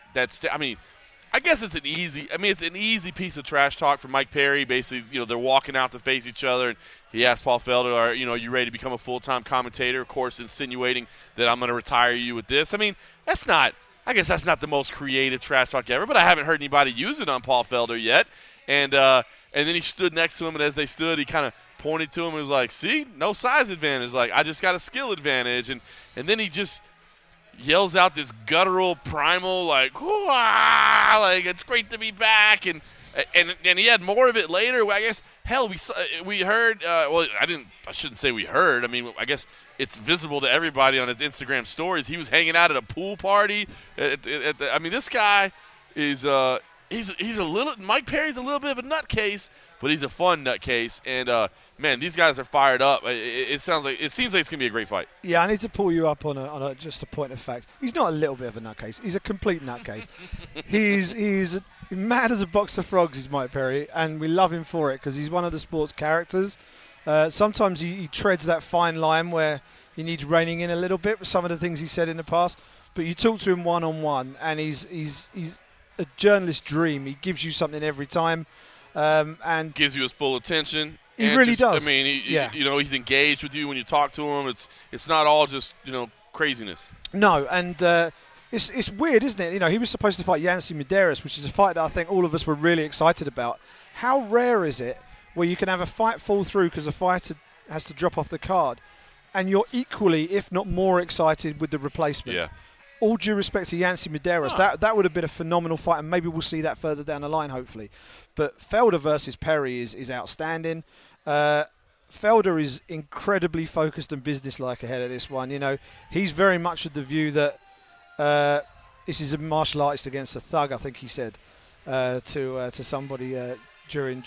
I guess it's an easy piece of trash talk for Mike Perry. Basically, they're walking out to face each other, and he asked Paul Felder, are you ready to become a full-time commentator? Of course, insinuating that I'm going to retire you with this. I mean, that's not the most creative trash talk ever, but I haven't heard anybody use it on Paul Felder yet. And then he stood next to him, and as they stood, he kind of pointed to him and was like, see, no size advantage. Like, I just got a skill advantage. And then he just yells out this guttural, primal, like it's great to be back, and he had more of it later. I guess we heard. I shouldn't say we heard. I mean, I guess it's visible to everybody on his Instagram stories. He was hanging out at a pool party. I mean, this guy is he's a little. Mike Perry's a little bit of a nutcase, but he's a fun nutcase. And man, these guys are fired up. It seems like it's gonna be a great fight. Yeah, I need to pull you up on just a point of fact. He's not a little bit of a nutcase. He's a complete nutcase. he's mad as a box of frogs, is Mike Perry, and we love him for it because he's one of the sport's characters. Sometimes he treads that fine line where he needs reining in a little bit with some of the things he said in the past. But you talk to him one-on-one, and he's a journalist's dream. He gives you something every time, and gives you his full attention. He really does. I mean, he's engaged with you when you talk to him. It's not all just craziness. No, and it's weird, isn't it? You know, he was supposed to fight Yancy Medeiros, which is a fight that I think all of us were really excited about. How rare is it where you can have a fight fall through because a fighter has to drop off the card, and you're equally, if not more, excited with the replacement? Yeah. All due respect to Yancy Medeiros, that would have been a phenomenal fight, and maybe we'll see that further down the line, hopefully. But Felder versus Perry is outstanding. Felder is incredibly focused and businesslike ahead of this one. You know, he's very much of the view that this is a martial artist against a thug, I think he said to somebody during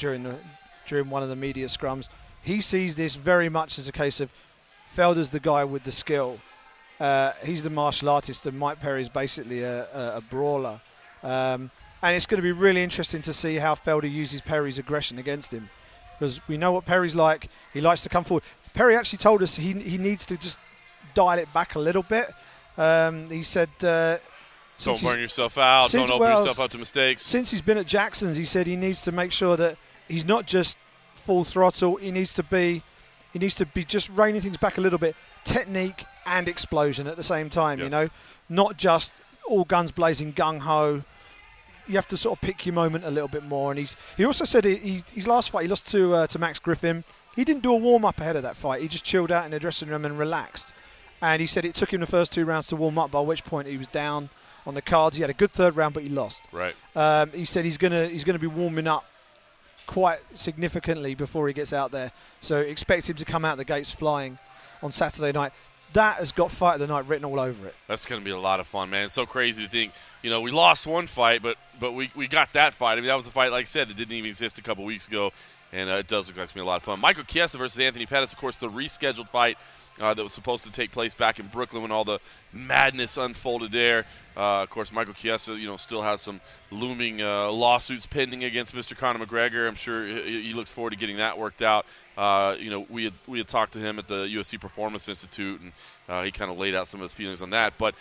one of the media scrums. He sees this very much as a case of Felder's the guy with the skill. He's the martial artist, and Mike Perry is basically a brawler. And it's going to be really interesting to see how Felder uses Perry's aggression against him, because we know what Perry's like. He likes to come forward. Perry actually told us he needs to just dial it back a little bit. He said... don't burn yourself out. Don't open yourself up to mistakes. Since he's been at Jackson's, he said he needs to make sure that he's not just full throttle. He needs to be just reining things back a little bit. Technique and explosion at the same time, you know, not just all guns blazing, gung-ho. You have to sort of pick your moment a little bit more. And he also said his last fight, he lost to Max Griffin. He didn't do a warm-up ahead of that fight. He just chilled out in the dressing room and relaxed. And he said it took him the first 2 rounds to warm up, by which point he was down on the cards. He had a good third round, but he lost. Right. He said he's gonna be warming up quite significantly before he gets out there. So expect him to come out the gates flying on Saturday night. That has got Fight of the Night written all over it. That's going to be a lot of fun, man. It's so crazy to think, you know, we lost one fight, but we got that fight. I mean, that was a fight, like I said, that didn't even exist a couple weeks ago, and it does look like it's going to be a lot of fun. Michael Chiesa versus Anthony Pettis, of course, the rescheduled fight that was supposed to take place back in Brooklyn when all the madness unfolded there. Of course, Michael Chiesa, you know, still has some looming lawsuits pending against Mr. Conor McGregor. I'm sure he looks forward to getting that worked out. You know, we had talked to him at the UFC Performance Institute, and he kind of laid out some of his feelings on that. But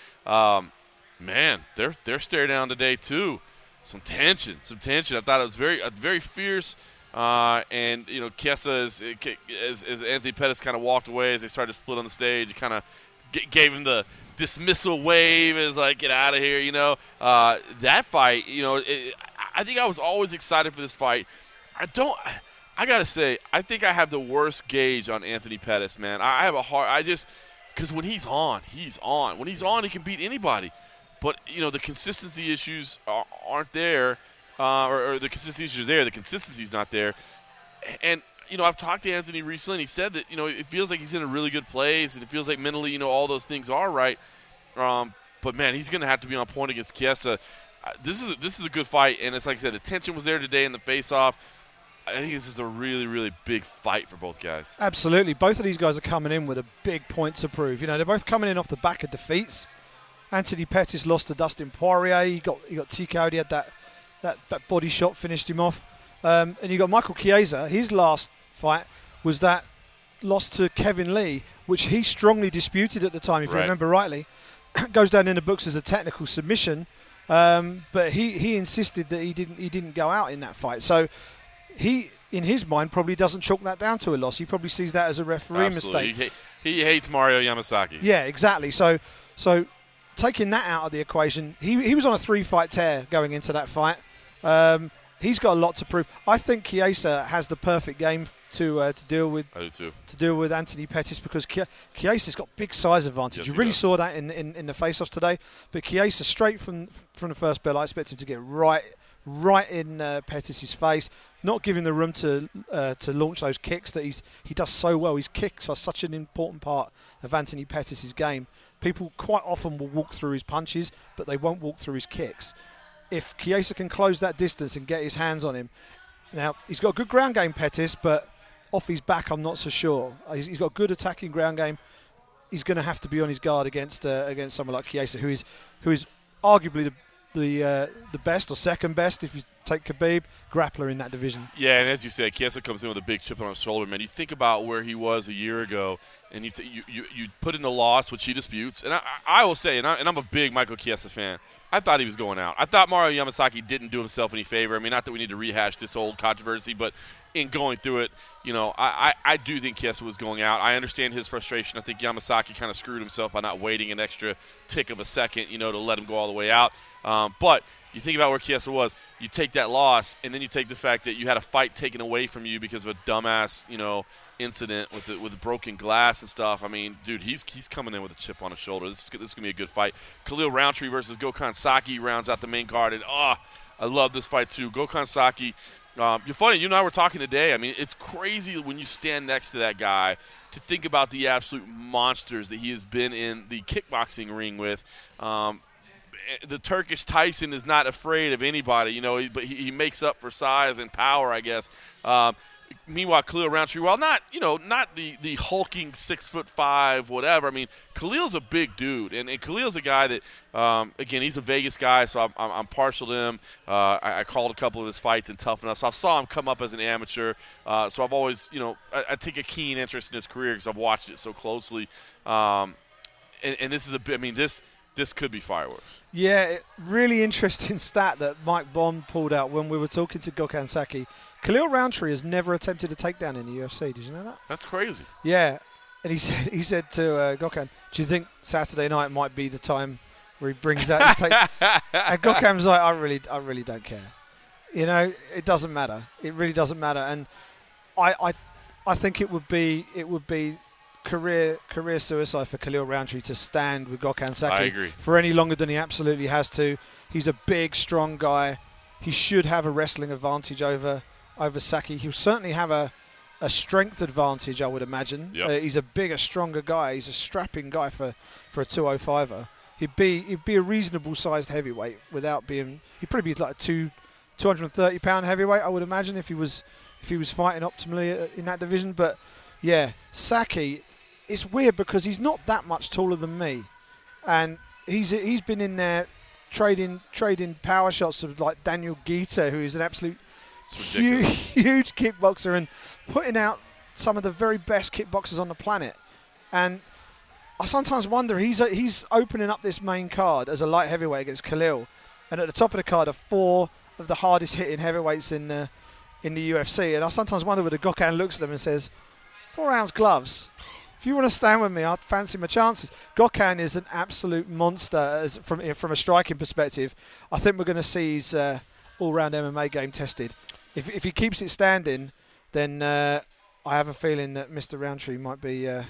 man, they're staring down today too. Some tension. I thought it was very fierce. And you know, Chiesa, as Anthony Pettis kind of walked away as they started to split on the stage, he kind of gave him the dismissal wave as like, get out of here, you know. That fight, you know, I think I was always excited for this fight. I gotta say, I think I have the worst gauge on Anthony Pettis, man. I have a hard, because when he's on. When he's on, he can beat anybody. But you know, the consistency issues aren't there. Or the consistency issues are there, the consistency's not there. And, you know, I've talked to Anthony recently, and he said that, you know, it feels like he's in a really good place, and it feels like mentally, you know, all those things are right. But, man, he's going to have to be on point against Chiesa. This is a good fight, and it's like I said, the tension was there today in the face-off. I think this is a really, really big fight for both guys. Absolutely. Both of these guys are coming in with a big point to prove. You know, they're both coming in off the back of defeats. Anthony Pettis lost to Dustin Poirier. He got TKO'd. He had that body shot finished him off. And you got Michael Chiesa. His last fight was that loss to Kevin Lee, which he strongly disputed at the time, if you remember rightly. Goes down in the books as a technical submission, but he insisted that he didn't go out in that fight. So he, in his mind, probably doesn't chalk that down to a loss. He probably sees that as a referee mistake. He hates Mario Yamasaki. Yeah, exactly. So taking that out of the equation, he was on a 3-fight tear going into that fight. He's got a lot to prove. I think Chiesa has the perfect game to deal with. I do too. To deal with Anthony Pettis, because Chiesa's got big size advantage. Yes, you really saw that in the face-offs today. But Chiesa, straight from the first bell, I expect him to get right in Pettis' face, not giving the room to launch those kicks that he does so well. His kicks are such an important part of Anthony Pettis' game. People quite often will walk through his punches, but they won't walk through his kicks. If Chiesa can close that distance and get his hands on him, now he's got a good ground game, Pettis, but off his back, I'm not so sure. He's got good attacking ground game. He's going to have to be on his guard against someone like Chiesa, who is arguably the best or second best if you take Khabib, grappler in that division. Yeah, and as you said, Chiesa comes in with a big chip on his shoulder, man. You think about where he was a year ago, and you put in the loss, which he disputes. And I will say, and I'm a big Michael Chiesa fan, I thought he was going out. I thought Mario Yamasaki didn't do himself any favor. I mean, not that we need to rehash this old controversy, but in going through it, I do think Chiesa was going out. I understand his frustration. I think Yamasaki kind of screwed himself by not waiting an extra tick of a second, to let him go all the way out. But you think about where Chiesa was, you take that loss, and then you take the fact that you had a fight taken away from you because of a dumbass, incident with broken glass and stuff. I mean, dude, he's coming in with a chip on his shoulder. This is going to be a good fight. Khalil Roundtree versus Gokhan Saki rounds out the main card, and I love this fight too. Gokhan Saki, you're funny, you and I were talking today. I mean, it's crazy when you stand next to that guy to think about the absolute monsters that he has been in the kickboxing ring with. The Turkish Tyson is not afraid of anybody, but he makes up for size and power, I guess. Meanwhile, Khalil Roundtree, while not the hulking 6'5", whatever. I mean, Khalil's a big dude, and Khalil's a guy that, again, he's a Vegas guy, so I'm partial to him. I called a couple of his fights in Tough Enough, so I saw him come up as an amateur. So I've always, I take a keen interest in his career because I've watched it so closely. And this is this could be fireworks. Yeah, really interesting stat that Mike Bond pulled out when we were talking to Gokhan Saki. Khalil Roundtree has never attempted a takedown in the UFC. Did you know that? That's crazy. Yeah, and he said to Gokhan, "Do you think Saturday night might be the time where he brings out his take?" And Gokhan's like, "I really don't care. It doesn't matter. It really doesn't matter." And I think it would be career suicide for Khalil Roundtree to stand with Gokhan Saki I agree. for any longer than he absolutely has to. He's a big, strong guy. He should have a wrestling advantage over Saki. He'll certainly have a strength advantage, I would imagine. Yep. He's a bigger, stronger guy. He's a strapping guy for a 205er. He'd be a reasonable sized heavyweight without being. He'd probably be like a 230-pound heavyweight, I would imagine, if he was fighting optimally in that division. But yeah, Saki. It's weird because he's not that much taller than me, and he's been in there trading power shots of like Daniel Gita, who is an absolute huge kickboxer, and putting out some of the very best kickboxers on the planet. And I sometimes wonder, he's opening up this main card as a light heavyweight against Khalil, and at the top of the card are 4 of the hardest hitting heavyweights in the UFC. And I sometimes wonder whether Gokhan looks at them and says, 4-ounce gloves. If you want to stand with me, I'd fancy my chances. Gokhan is an absolute monster from a striking perspective. I think we're going to see his all-round MMA game tested. If he keeps it standing, then I have a feeling that Mr. Roundtree might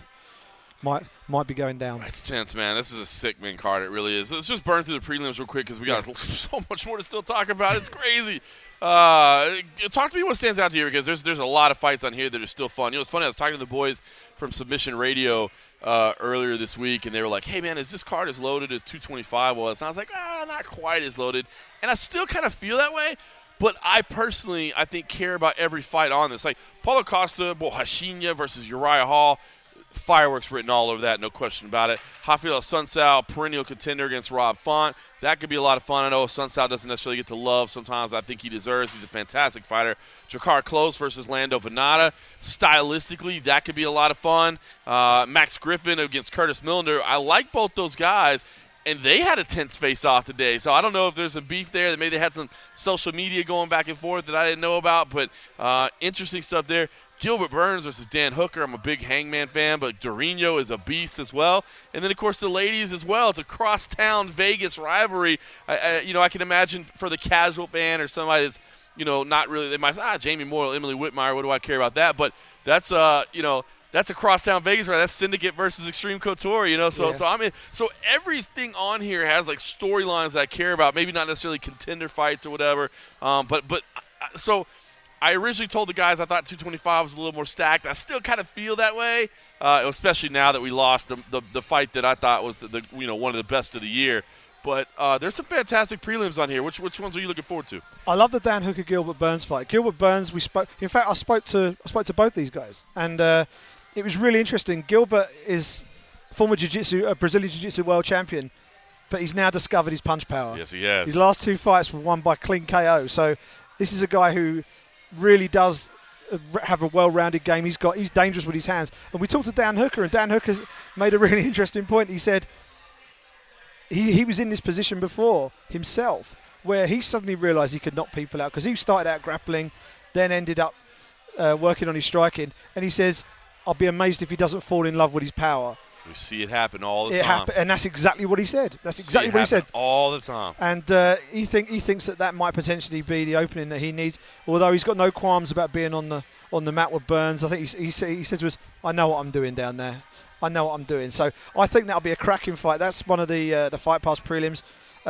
be going down. It's tense, man. This is a sick main card. It really is. Let's just burn through the prelims real quick because we got so much more to still talk about. It's crazy. Talk to me what stands out to you, because there's a lot of fights on here that are still fun. It's funny, I was talking to the boys from Submission Radio earlier this week, and they were like, hey, man, is this card as loaded as 225 was? And I was like, not quite as loaded. And I still kind of feel that way, but I personally, I think, care about every fight on this. Like Paulo Costa, Hashinya versus Uriah Hall, fireworks written all over that, no question about it. Rafael Sunsao, perennial contender against Rob Font. That could be a lot of fun. I know Sunsao doesn't necessarily get the love sometimes I think he deserves. He's a fantastic fighter. Jakar Close versus Lando Venata. Stylistically, that could be a lot of fun. Max Griffin against Curtis Milner. I like both those guys, and they had a tense face-off today. So I don't know if there's some beef there. That maybe they had some social media going back and forth that I didn't know about, but interesting stuff there. Gilbert Burns versus Dan Hooker. I'm a big Hangman fan, but Durinho is a beast as well. And then, of course, the ladies as well. It's a crosstown Vegas rivalry. I can imagine for the casual fan or somebody that's, not really, they might say, Jamie Moore, Emily Whitmire, what do I care about that? But that's, that's a crosstown Vegas rivalry. That's Syndicate versus Extreme Couture, So everything on here has, like, storylines that I care about. Maybe not necessarily contender fights or whatever. So I originally told the guys I thought 225 was a little more stacked. I still kind of feel that way, especially now that we lost the fight that I thought was the one of the best of the year. But there's some fantastic prelims on here. Which ones are you looking forward to? I love the Dan Hooker Gilbert Burns fight. Gilbert Burns, we spoke. In fact, I spoke to both these guys, and it was really interesting. Gilbert is former Brazilian Jiu-Jitsu world champion, but he's now discovered his punch power. Yes, he has. His last 2 fights were won by clean KO. So This is a guy who really does have a well-rounded game. He's dangerous with his hands. And we talked to Dan Hooker, and Dan Hooker made a really interesting point. He said he was in this position before himself, where he suddenly realised he could knock people out because he started out grappling, then ended up working on his striking. And he says, I'll be amazed if he doesn't fall in love with his power. We see it happen all the time. And that's exactly what he said. That's exactly what he said. All the time. And he thinks that might potentially be the opening that he needs. Although he's got no qualms about being on the mat with Burns. I think he said to us, I know what I'm doing down there. I know what I'm doing. So I think that'll be a cracking fight. That's one of the Fight Pass prelims.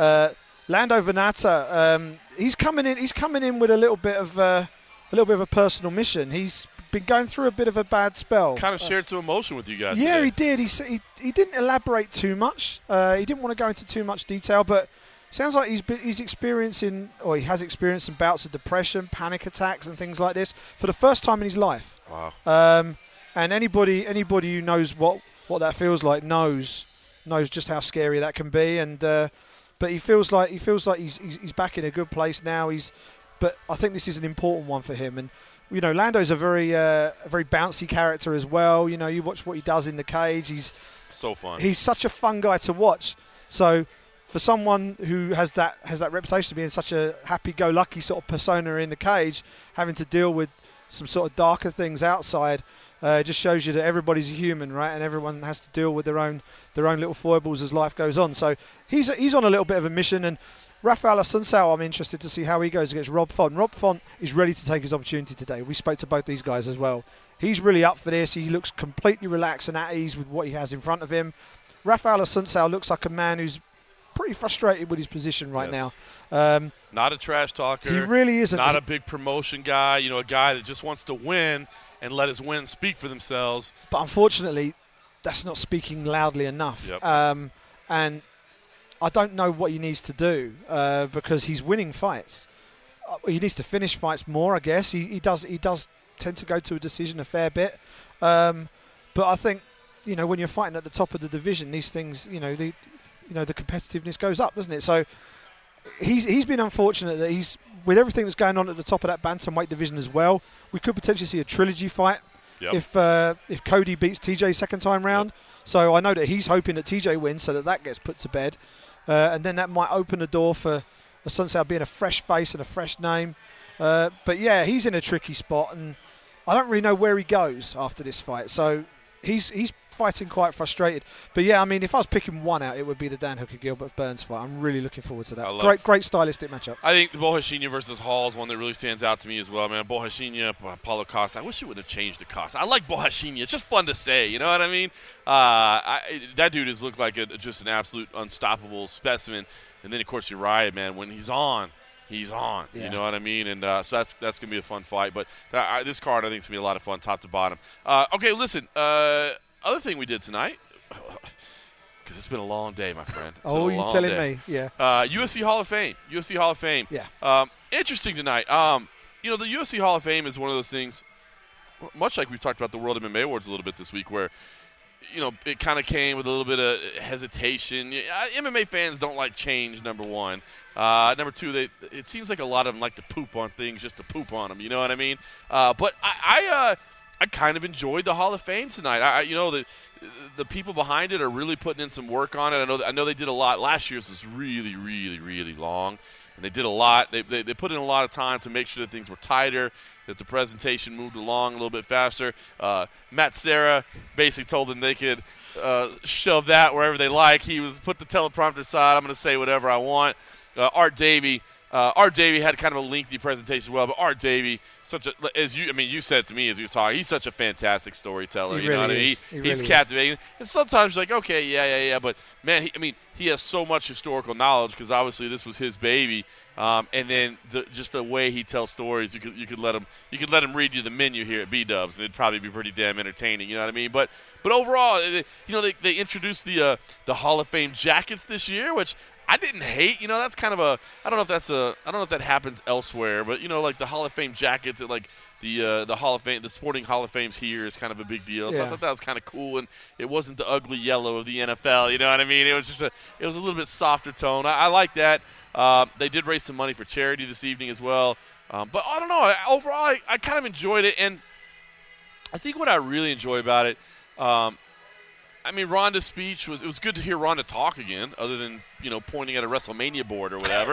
Lando Vannata, he's coming in with a little bit of a personal mission. He's been going through a bit of a bad spell. Kind of shared some emotion with you guys. Yeah, today. he did. He didn't elaborate too much. He didn't want to go into too much detail, but sounds like he's experiencing, or he has experienced some bouts of depression, panic attacks, and things like this for the first time in his life. Wow. And anybody who knows what that feels like knows just how scary that can be. And but he feels like he's back in a good place now. But I think this is an important one for him. And you know, Lando's a very bouncy character as well. You know, you watch what he does in the cage. He's so fun. He's such a fun guy to watch. So for someone who has that reputation of being such a happy-go-lucky sort of persona in the cage, having to deal with some sort of darker things outside, just shows you that everybody's a human, right? And everyone has to deal with their own little foibles as life goes on. So he's on a little bit of a mission. And Rafael Assunção, I'm interested to see how he goes against Rob Font. Rob Font is ready to take his opportunity today. We spoke to both these guys as well. He's really up for this. He looks completely relaxed and at ease with what he has in front of him. Rafael Assunção looks like a man who's pretty frustrated with his position right now. Not a trash talker. He really isn't. Not a big promotion guy. You know, a guy that just wants to win and let his wins speak for themselves. But unfortunately, that's not speaking loudly enough. Yep. And I don't know what he needs to do because he's winning fights. He needs to finish fights more, I guess. He does tend to go to a decision a fair bit. But I think, you know, when you're fighting at the top of the division, these things, the competitiveness goes up, doesn't it? So he's been unfortunate that he's, with everything that's going on at the top of that bantamweight division as well, we could potentially see a trilogy fight if Cody beats TJ second time round. Yep. So I know that he's hoping that TJ wins so that gets put to bed. And then that might open the door for Assunção being a fresh face and a fresh name. But yeah, he's in a tricky spot, and I don't really know where he goes after this fight. So he's fighting quite frustrated. But yeah, I mean, if I was picking one out, it would be the Dan Hooker Gilbert Burns fight. I'm really looking forward to that. Great stylistic matchup. I think the Borrachinha versus Hall is one that really stands out to me as well, man. Borrachinha, Paulo Costa. I wish it would have changed to Costa. I like Borrachinha. It's just fun to say. You know what I mean? That dude has looked like just an absolute unstoppable specimen. And then, of course, Uriah, man, when he's on. He's on, you know what I mean? And so that's going to be a fun fight. But this card, I think, is going to be a lot of fun, top to bottom. Okay, listen, other thing we did tonight, because it's been a long day, my friend. You're telling me, yeah. UFC Hall of Fame. Yeah. Interesting tonight. The UFC Hall of Fame is one of those things, much like we've talked about the World MMA Awards a little bit this week, where it kind of came with a little bit of hesitation. MMA fans don't like change, number one. Number two, it seems like a lot of them like to poop on things just to poop on them. You know what I mean? But I kind of enjoyed the Hall of Fame tonight. The people behind it are really putting in some work on it. I know they did a lot. Last year's was really, really, really long, and they did a lot. They put in a lot of time to make sure that things were tighter, that the presentation moved along a little bit faster. Matt Serra basically told them they could shove that wherever they like. He was put the teleprompter aside. I'm going to say whatever I want. Art Davie had kind of a lengthy presentation as well, but Art Davie, you said to me as he was talking, he's such a fantastic storyteller. He really is. He's captivating. And sometimes you're like, okay, yeah, but man, he has so much historical knowledge because obviously this was his baby. And then just the way he tells stories, you could let him read you the menu here at B-Dubs, and it'd probably be pretty damn entertaining. You know what I mean? But overall, they introduced the Hall of Fame jackets this year, which I didn't hate. That's kind of I don't know if that happens elsewhere, but like the Hall of Fame jackets and like the Hall of Fame, the sporting Hall of Fames here is kind of a big deal. So I thought that was kind of cool, and it wasn't the ugly yellow of the NFL. You know what I mean? It was a little bit softer tone. I like that. They did raise some money for charity this evening as well. But I don't know. Overall, I kind of enjoyed it, and I think what I really enjoy about it, I mean, Ronda's speech it was good to hear Ronda talk again, other than pointing at a WrestleMania board or whatever.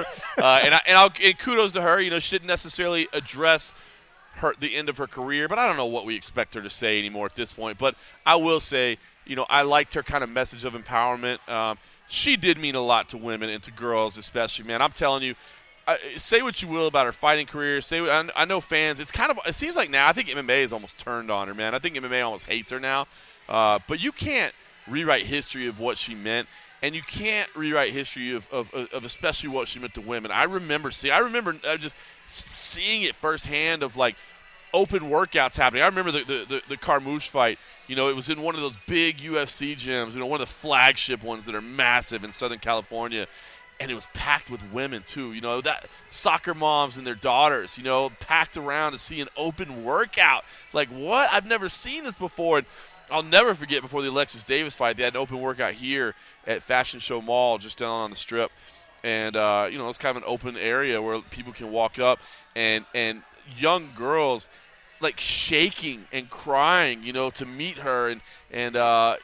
And kudos to her. She didn't necessarily address the end of her career, but I don't know what we expect her to say anymore at this point. But I will say, I liked her kind of message of empowerment. She did mean a lot to women and to girls, especially. Man, I'm telling you. Say what you will about her fighting career. I know fans. It seems like now I think MMA is almost turned on her, man. I think MMA almost hates her now. But you can't rewrite history of what she meant, and you can't rewrite history of especially what she meant to women. I remember just seeing it firsthand of like open workouts happening. I remember the Carmouche fight. It was in one of those big UFC gyms. One of the flagship ones that are massive in Southern California. And it was packed with women, too. That soccer moms and their daughters, packed around to see an open workout. Like, what? I've never seen this before. And I'll never forget before the Alexis Davis fight, they had an open workout here at Fashion Show Mall just down on the Strip. And, it's kind of an open area where people can walk up. And young girls, like, shaking and crying, to meet her. And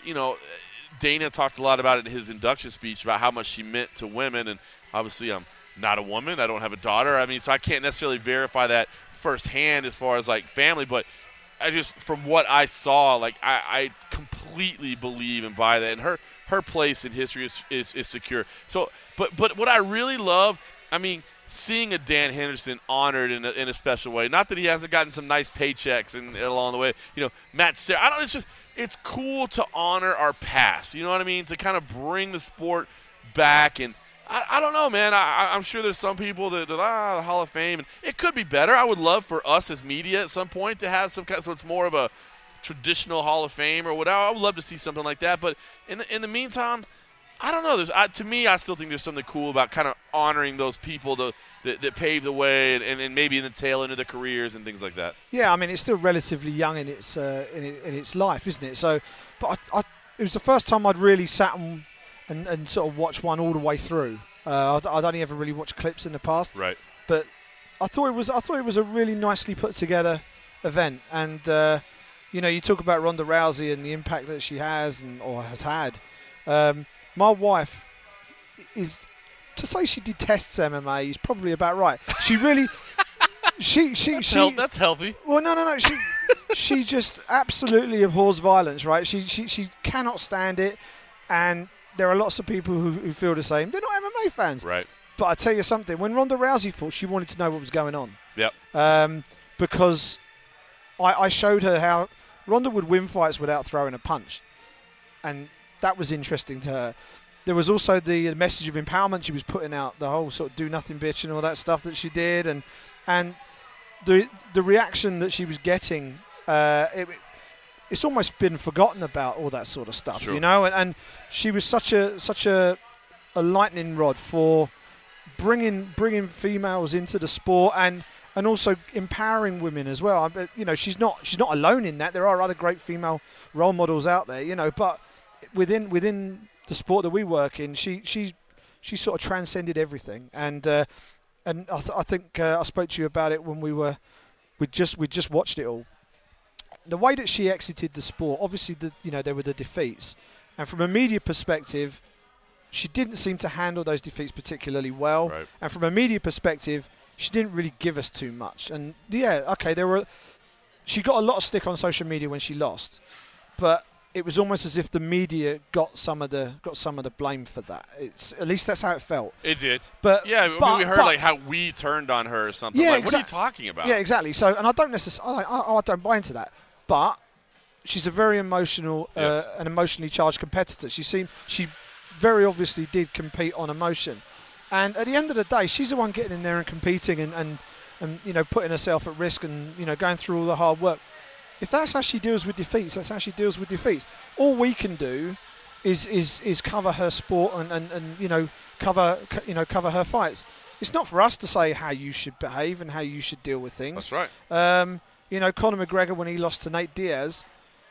Dana talked a lot about it in his induction speech about how much she meant to women, and obviously I'm not a woman. I don't have a daughter. I mean, so I can't necessarily verify that firsthand as far as like family, but I just from what I saw, like I completely believe and buy that, and her place in history is secure. So, but what I really love, I mean, seeing a Dan Henderson honored in a special way. Not that he hasn't gotten some nice paychecks and along the way. Matt Serra. It's cool to honor our past. You know what I mean? To kind of bring the sport back. And I don't know, man. I'm sure there's some people that the Hall of Fame, and it could be better. I would love for us as media at some point to have some kind, so it's more of a traditional Hall of Fame or whatever. I would love to see something like that. But in the meantime, I don't know. To me, I still think there's something cool about kind of honoring those people that paved the way and maybe in the tail end of their careers and things like that. Yeah, I mean, it's still relatively young in its life, isn't it? So, but it was the first time I'd really sat and sort of watched one all the way through. I'd only ever really watched clips in the past. Right. But I thought it was a really nicely put together event. And you talk about Ronda Rousey and the impact that she has or has had. My wife is, to say she detests MMA is probably about right. She really, that's healthy. Well, no. She just absolutely abhors violence, right? She cannot stand it, and there are lots of people who feel the same. They're not MMA fans, right? But I tell you something. When Ronda Rousey fought, she wanted to know what was going on. Yep. Because I showed her how Ronda would win fights without throwing a punch, and that was interesting to her. There was also the message of empowerment she was putting out, the whole sort of do nothing bitch and all that stuff that she did, and the reaction that she was getting, it's almost been forgotten about, all that sort of stuff, sure. And she was such a lightning rod for bringing females into the sport and also empowering women as well. She's not alone in that. There are other great female role models out there, but within the sport that we work in, she sort of transcended everything, and I think I spoke to you about it when we just watched it all. The way that she exited the sport, obviously there were the defeats, and from a media perspective, she didn't seem to handle those defeats particularly well. Right. And from a media perspective, she didn't really give us too much. And she got a lot of stick on social media when she lost, but it was almost as if the media got some of the blame for that. At least that's how it felt. It did. But we heard like how we turned on her or something. Yeah, what are you talking about? Yeah, exactly. So, and I don't necessarily, I don't buy into that. But she's a very emotional, Yes. an emotionally charged competitor. She very obviously did compete on emotion, and at the end of the day, she's the one getting in there and competing and putting herself at risk and going through all the hard work. If that's how she deals with defeats, that's how she deals with defeats. All we can do is cover her sport and cover her fights. It's not for us to say how you should behave and how you should deal with things. That's right. Conor McGregor, when he lost to Nate Diaz,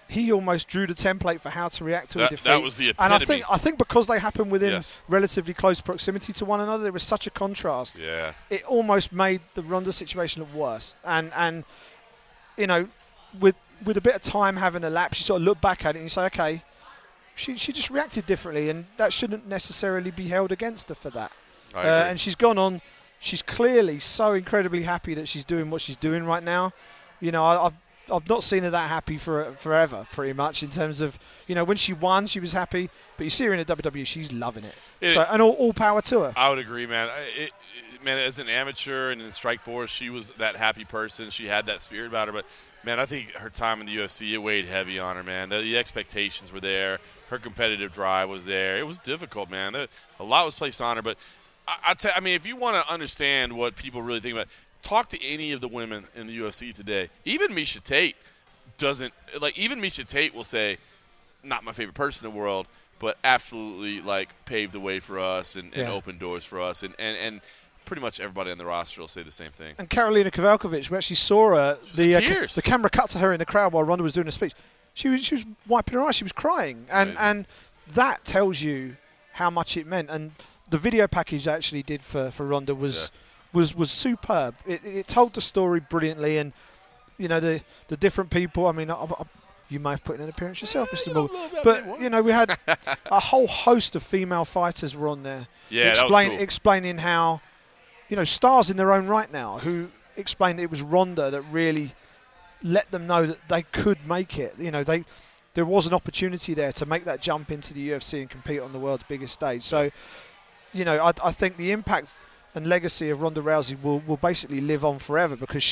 he almost drew the template for how to react to a defeat. That was the and epitome. I think because they happened within Yes. relatively close proximity to one another, there was such a contrast. Yeah. It almost made the Ronda situation look worse. And you know, with a bit of time having elapsed, you sort of look back at it and you say, okay, she just reacted differently, and that shouldn't necessarily be held against her for that. I agree. And she's gone on. She's clearly so incredibly happy that she's doing what she's doing right now. You know, I've not seen her that happy for forever, pretty much, in terms of, you know, when she won, she was happy, but you see her in the WWE, she's loving it. So, and all power to her. I would agree, man. Man, as an amateur and in Strikeforce, she was that happy person. She had that spirit about her, but man, I think her time in the UFC, it weighed heavy on her, man. The expectations were there. Her competitive drive was there. It was difficult, man. A lot was placed on her, but I mean, if you want to understand what people really think about, talk to any of the women in the UFC today. Even Miesha Tate doesn't – like, even Miesha Tate will say, not my favorite person in the world, but absolutely, like, paved the way for us and opened doors for us. And pretty much everybody on the roster will say the same thing. And Karolina Kowalkiewicz, we actually saw her. The camera cut to her in the crowd while Ronda was doing a speech. She was wiping her eyes. She was crying. And that tells you how much it meant. And the video package they actually did for Ronda was superb. It told the story brilliantly. And, you know, the different people, I mean, you may have put in an appearance yourself, Mr. Moore. But, you know, we had a whole host of female fighters were on there. Yeah, that was cool. Explaining how, you know, stars in their own right now who explained it was Ronda that really let them know that they could make it. You know, there was an opportunity there to make that jump into the UFC and compete on the world's biggest stage. So, you know, I think the impact and legacy of Ronda Rousey will basically live on forever, because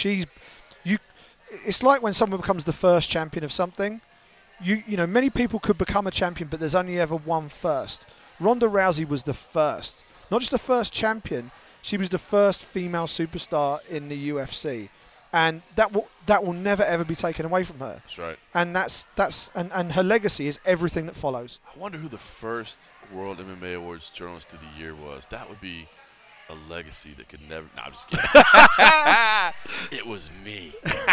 it's like when someone becomes the first champion of something. You know, many people could become a champion, but there's only ever one first. Ronda Rousey was the first, not just the first champion. She was the first female superstar in the UFC, and that will never ever be taken away from her. That's right. And and her legacy is everything that follows. I wonder who the first World MMA Awards Journalist of the Year was. That would be a legacy that could never. No, I'm just kidding. It was me.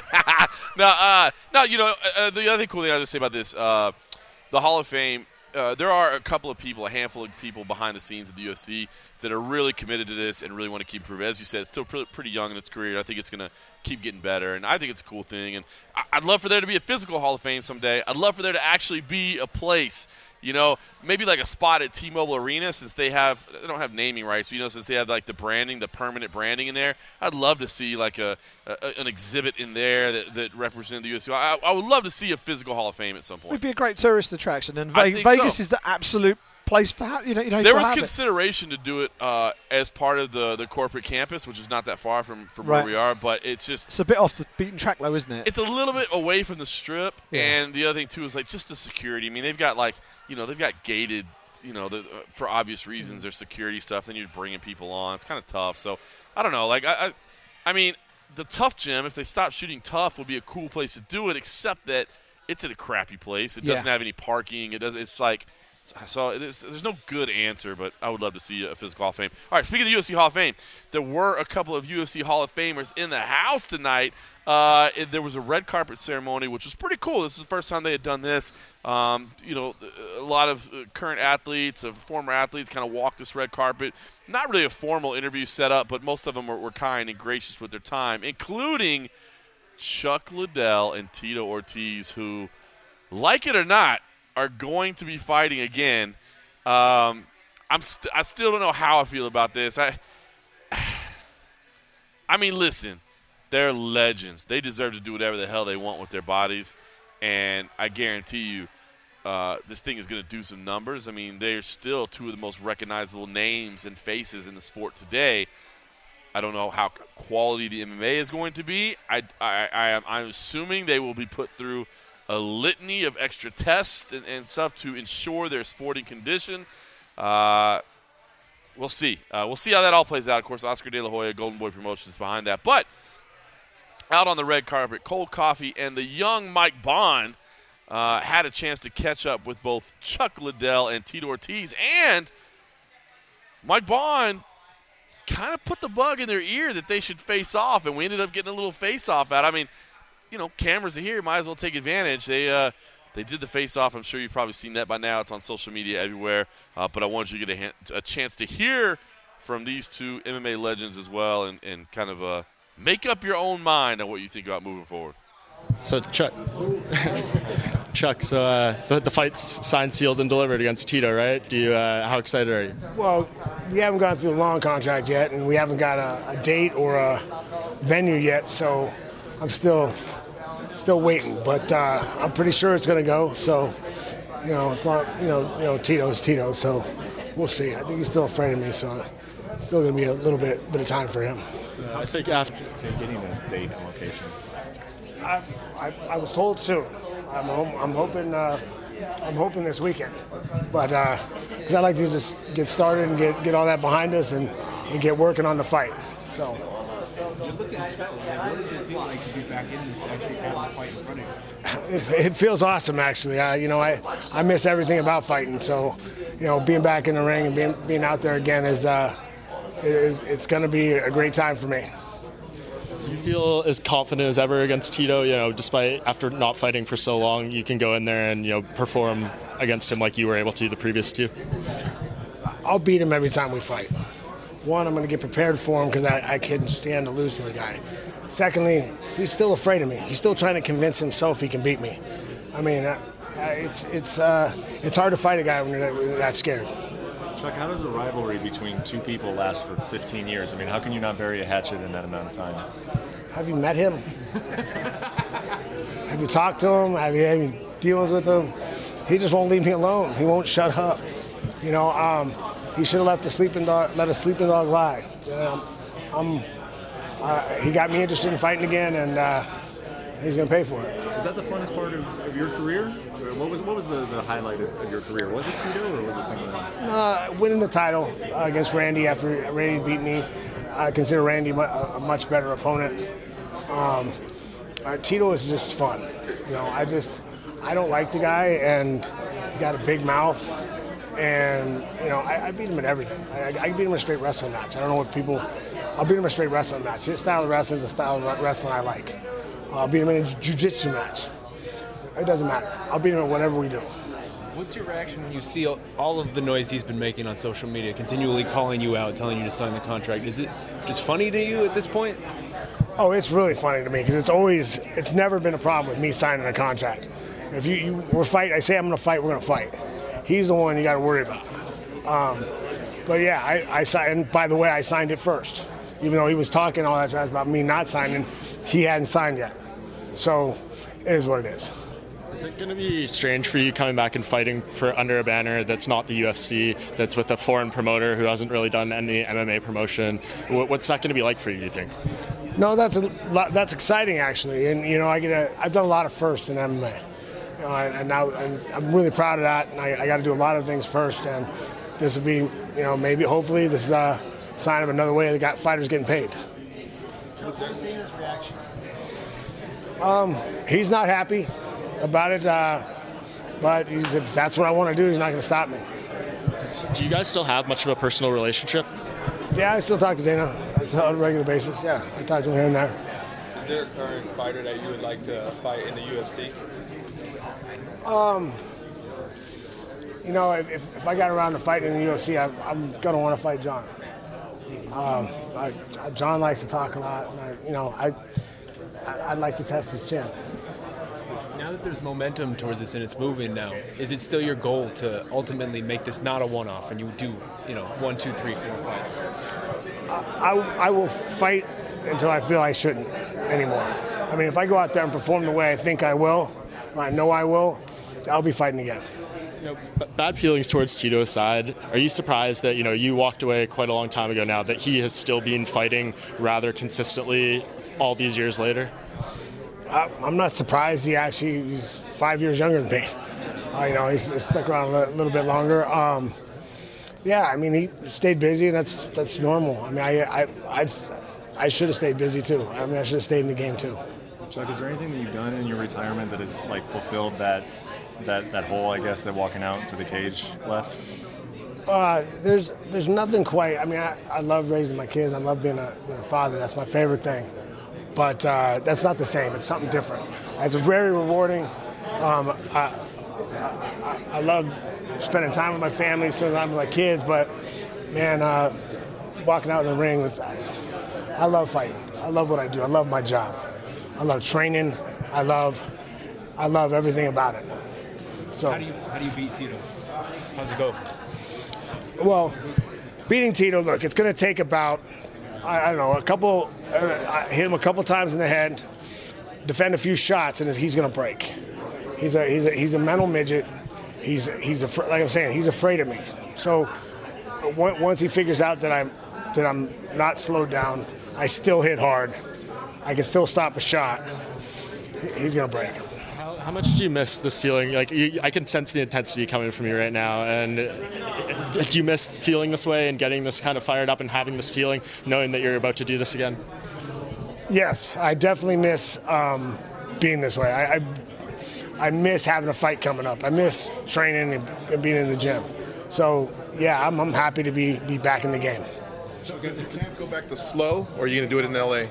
No. You know, the other cool thing I have to say about this, the Hall of Fame. There are a handful of people behind the scenes of the UFC that are really committed to this and really want to keep improving. As you said, it's still pretty young in its career. I think it's going to keep getting better, and I think it's a cool thing. And I'd love for there to be a physical Hall of Fame someday. I'd love for there to actually be a place, you know, maybe like a spot at T-Mobile Arena, since they don't have naming rights, but, you know, since they have like the branding, the permanent branding in there. I'd love to see like an exhibit in there that represented the UFC. I would love to see a physical Hall of Fame at some point. It would be a great tourist attraction, and Vegas is the absolute place for there was consideration to do it as part of the corporate campus, which is not that far from where we are, but it's a bit off the beaten track though, isn't it? It's a little bit away from the strip. And the other thing too is like just the security. I mean, they've got gated, you know, for obvious reasons, there's security stuff. Then you're bringing people on. It's kind of tough. So I don't know. Like I mean, the Tough Gym, if they stop shooting Tough, would be a cool place to do it. Except that it's in a crappy place. It doesn't have any parking. It's like. So there's no good answer, but I would love to see a physical Hall of Fame. All right, speaking of the UFC Hall of Fame, there were a couple of UFC Hall of Famers in the house tonight. There was a red carpet ceremony, which was pretty cool. This is the first time they had done this. You know, a lot of current athletes, former athletes kind of walked this red carpet. Not really a formal interview set up, but most of them were kind and gracious with their time, including Chuck Liddell and Tito Ortiz, who, like it or not, are going to be fighting again. I still don't know how I feel about this. I mean, listen, they're legends. They deserve to do whatever the hell they want with their bodies, and I guarantee you this thing is going to do some numbers. I mean, they're still two of the most recognizable names and faces in the sport today. I don't know how quality the MMA is going to be. I'm assuming they will be put through a litany of extra tests and stuff to ensure their sporting condition. We'll see. We'll see how that all plays out. Of course, Oscar De La Hoya, Golden Boy Promotions is behind that. But out on the red carpet, Cold Coffee and the young Mike Bond had a chance to catch up with both Chuck Liddell and Tito Ortiz. And Mike Bond kind of put the bug in their ear that they should face off, and we ended up getting a little face-off out. I mean, you know, cameras are here, might as well take advantage. They They did the face-off. I'm sure you've probably seen that by now. It's on social media everywhere. But I wanted you to get a chance to hear from these two MMA legends as well and kind of make up your own mind on what you think about moving forward. So, Chuck, so the fight's signed, sealed, and delivered against Tito, right? How excited are you? Well, we haven't gone through the long contract yet, and we haven't got a date or a venue yet, so I'm still waiting. But I'm pretty sure it's going to go. So, it's not, Tito's Tito. So we'll see. I think he's still afraid of me, so it's still going to be a little bit of time for him. I think after getting a date and location. I was told soon. I'm hoping this weekend, but because I like to just get started and get all that behind us and get working on the fight. So. You're looking swell. What does it feel like to be back in this actually having a fight in front of you? It feels awesome, actually. I miss everything about fighting. So, being back in the ring and being out there again is it's going to be a great time for me. Do you feel as confident as ever against Tito? Despite after not fighting for so long, you can go in there and perform against him like you were able to the previous two. I'll beat him every time we fight. One, I'm going to get prepared for him because I can't stand to lose to the guy. Secondly, he's still afraid of me. He's still trying to convince himself he can beat me. I mean, it's hard to fight a guy when you're that scared. Chuck, how does a rivalry between two people last for 15 years? I mean, how can you not bury a hatchet in that amount of time? Have you met him? Have you talked to him? Have you had any dealings with him? He just won't leave me alone. He won't shut up. He should have let a sleeping dog lie. He got me interested in fighting again, and he's going to pay for it. Is that the funnest part of your career? What was the highlight of your career? Was it Tito or was it something else? Winning the title against Randy after Randy beat me. I consider Randy a much better opponent. Tito is just fun. I don't like the guy, and he got a big mouth. And, I beat him in everything. I beat him in a straight wrestling match. I don't know what people... I'll beat him in a straight wrestling match. His style of wrestling is the style of wrestling I like. I'll beat him in a jiu-jitsu match. It doesn't matter. I'll beat him in whatever we do. What's your reaction when you see all of the noise he's been making on social media, continually calling you out, telling you to sign the contract? Is it just funny to you at this point? Oh, it's really funny to me because it's never been a problem with me signing a contract. If we're fighting, I say I'm going to fight, we're going to fight. He's the one you got to worry about. But yeah, I signed. And by the way, I signed it first, even though he was talking all that trash about me not signing. He hadn't signed yet, so it is what it is. Is it going to be strange for you coming back and fighting for under a banner that's not the UFC, that's with a foreign promoter who hasn't really done any MMA promotion? What's that going to be like for you, do you think? No, that's exciting actually, and I've done a lot of firsts in MMA. And now I'm really proud of that, and I got to do a lot of things first, and this will be, maybe, hopefully, this is a sign of another way the fighters getting paid. What's Dana's reaction? He's not happy about it, but if that's what I want to do, he's not going to stop me. Do you guys still have much of a personal relationship? Yeah, I still talk to Dana on a regular basis. Yeah, I talk to him here and there. Is there a current fighter that you would like to fight in the UFC? If I got around to fighting in the UFC, I'm gonna want to fight John. John likes to talk a lot, and I'd like to test his chin. Now that there's momentum towards this and it's moving now, is it still your goal to ultimately make this not a one-off and you do, 1, 2, 3, 4 fights? I will fight until I feel I shouldn't anymore. I mean, if I go out there and perform the way I think I will, or I know I will, I'll be fighting again. Bad feelings towards Tito aside, are you surprised that you walked away quite a long time ago now that he has still been fighting rather consistently all these years later? I'm not surprised. He's 5 years younger than me. He's stuck around a little bit longer. He stayed busy, and that's normal. I mean, I should have stayed busy too. I mean, I should have stayed in the game too. Chuck, is there anything that you've done in your retirement that has fulfilled that hole, I guess, that walking out to the cage left? There's nothing quite. I mean, I love raising my kids. I love being a father. That's my favorite thing. But that's not the same. It's something different. It's very rewarding. I love spending time with my family, spending time with my kids, but, man, walking out in the ring, I love fighting. I love what I do. I love my job. I love training. I love everything about it. So how do you beat Tito? How's it go? Well, beating Tito, look, it's going to take about, I don't know, a couple. I hit him a couple times in the head, defend a few shots, and he's going to break. He's a mental midget. He's like I'm saying, he's afraid of me. So once he figures out that I'm not slowed down, I still hit hard, I can still stop a shot, he's going to break. How much do you miss this feeling? Like, I can sense the intensity coming from you right now. And do you miss feeling this way and getting this kind of fired up and having this feeling, knowing that you're about to do this again? Yes, I definitely miss being this way. I miss having a fight coming up. I miss training and being in the gym. So, yeah, I'm happy to be back in the game. So, you can't go back to slow, or are you going to do it in L.A.?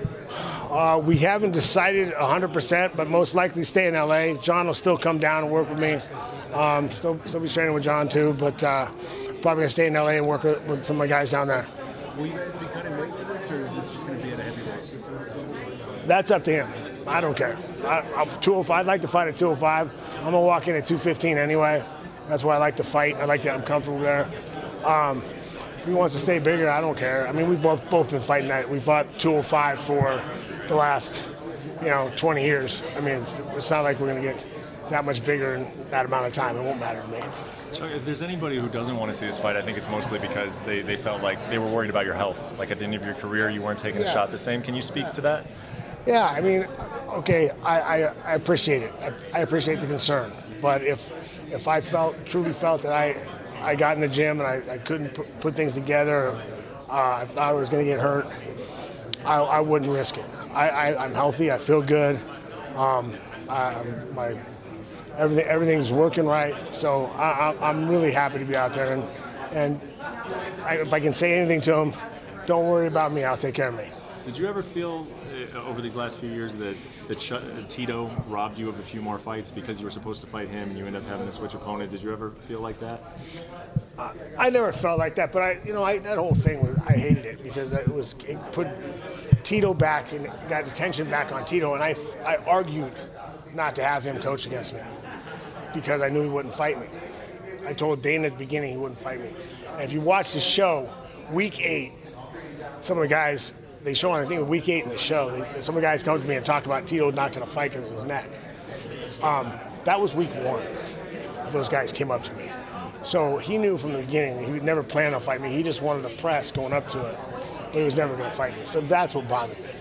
We haven't decided 100%, but most likely stay in LA. John will still come down and work with me. Still be training with John too, but probably gonna stay in LA and work with some of my guys down there. Will you guys be cutting weight for this, or is this just gonna be at a heavyweight? That's up to him. I don't care. 205. I'd like to fight at 205. I'm gonna walk in at 215 anyway. That's where I like to fight. I'm comfortable there. If he wants to stay bigger, I don't care. I mean, we've both been fighting that. We fought 205 for the last, 20 years. I mean, it's not like we're going to get that much bigger in that amount of time. It won't matter to me. Chuck, if there's anybody who doesn't want to see this fight, I think it's mostly because they felt like they were worried about your health. Like at the end of your career, you weren't taking the shot the same. Can you speak to that? Yeah, I mean, okay, I appreciate it. I appreciate the concern. But if I truly felt that I got in the gym and I couldn't put things together, I thought I was going to get hurt, I wouldn't risk it. I'm healthy. I feel good. Everything's working right. So I'm really happy to be out there. And if I can say anything to him, don't worry about me. I'll take care of me. Did you ever feel over these last few years that Tito robbed you of a few more fights because you were supposed to fight him and you ended up having to switch opponent? Did you ever feel like that? I never felt like that, but that whole thing I hated it because it put Tito back and got attention back on Tito, and I argued not to have him coach against me because I knew he wouldn't fight me. I told Dana at the beginning he wouldn't fight me. And if you watch the show, week 8, some of the guys, they show on, I think, week 8 in the show, some of the guys come to me and talk about Tito not going to fight because of his neck. That was week 1. Those guys came up to me. So he knew from the beginning that he would never plan on fighting me. He just wanted the press going up to it, but he was never going to fight me. So that's what bothered me.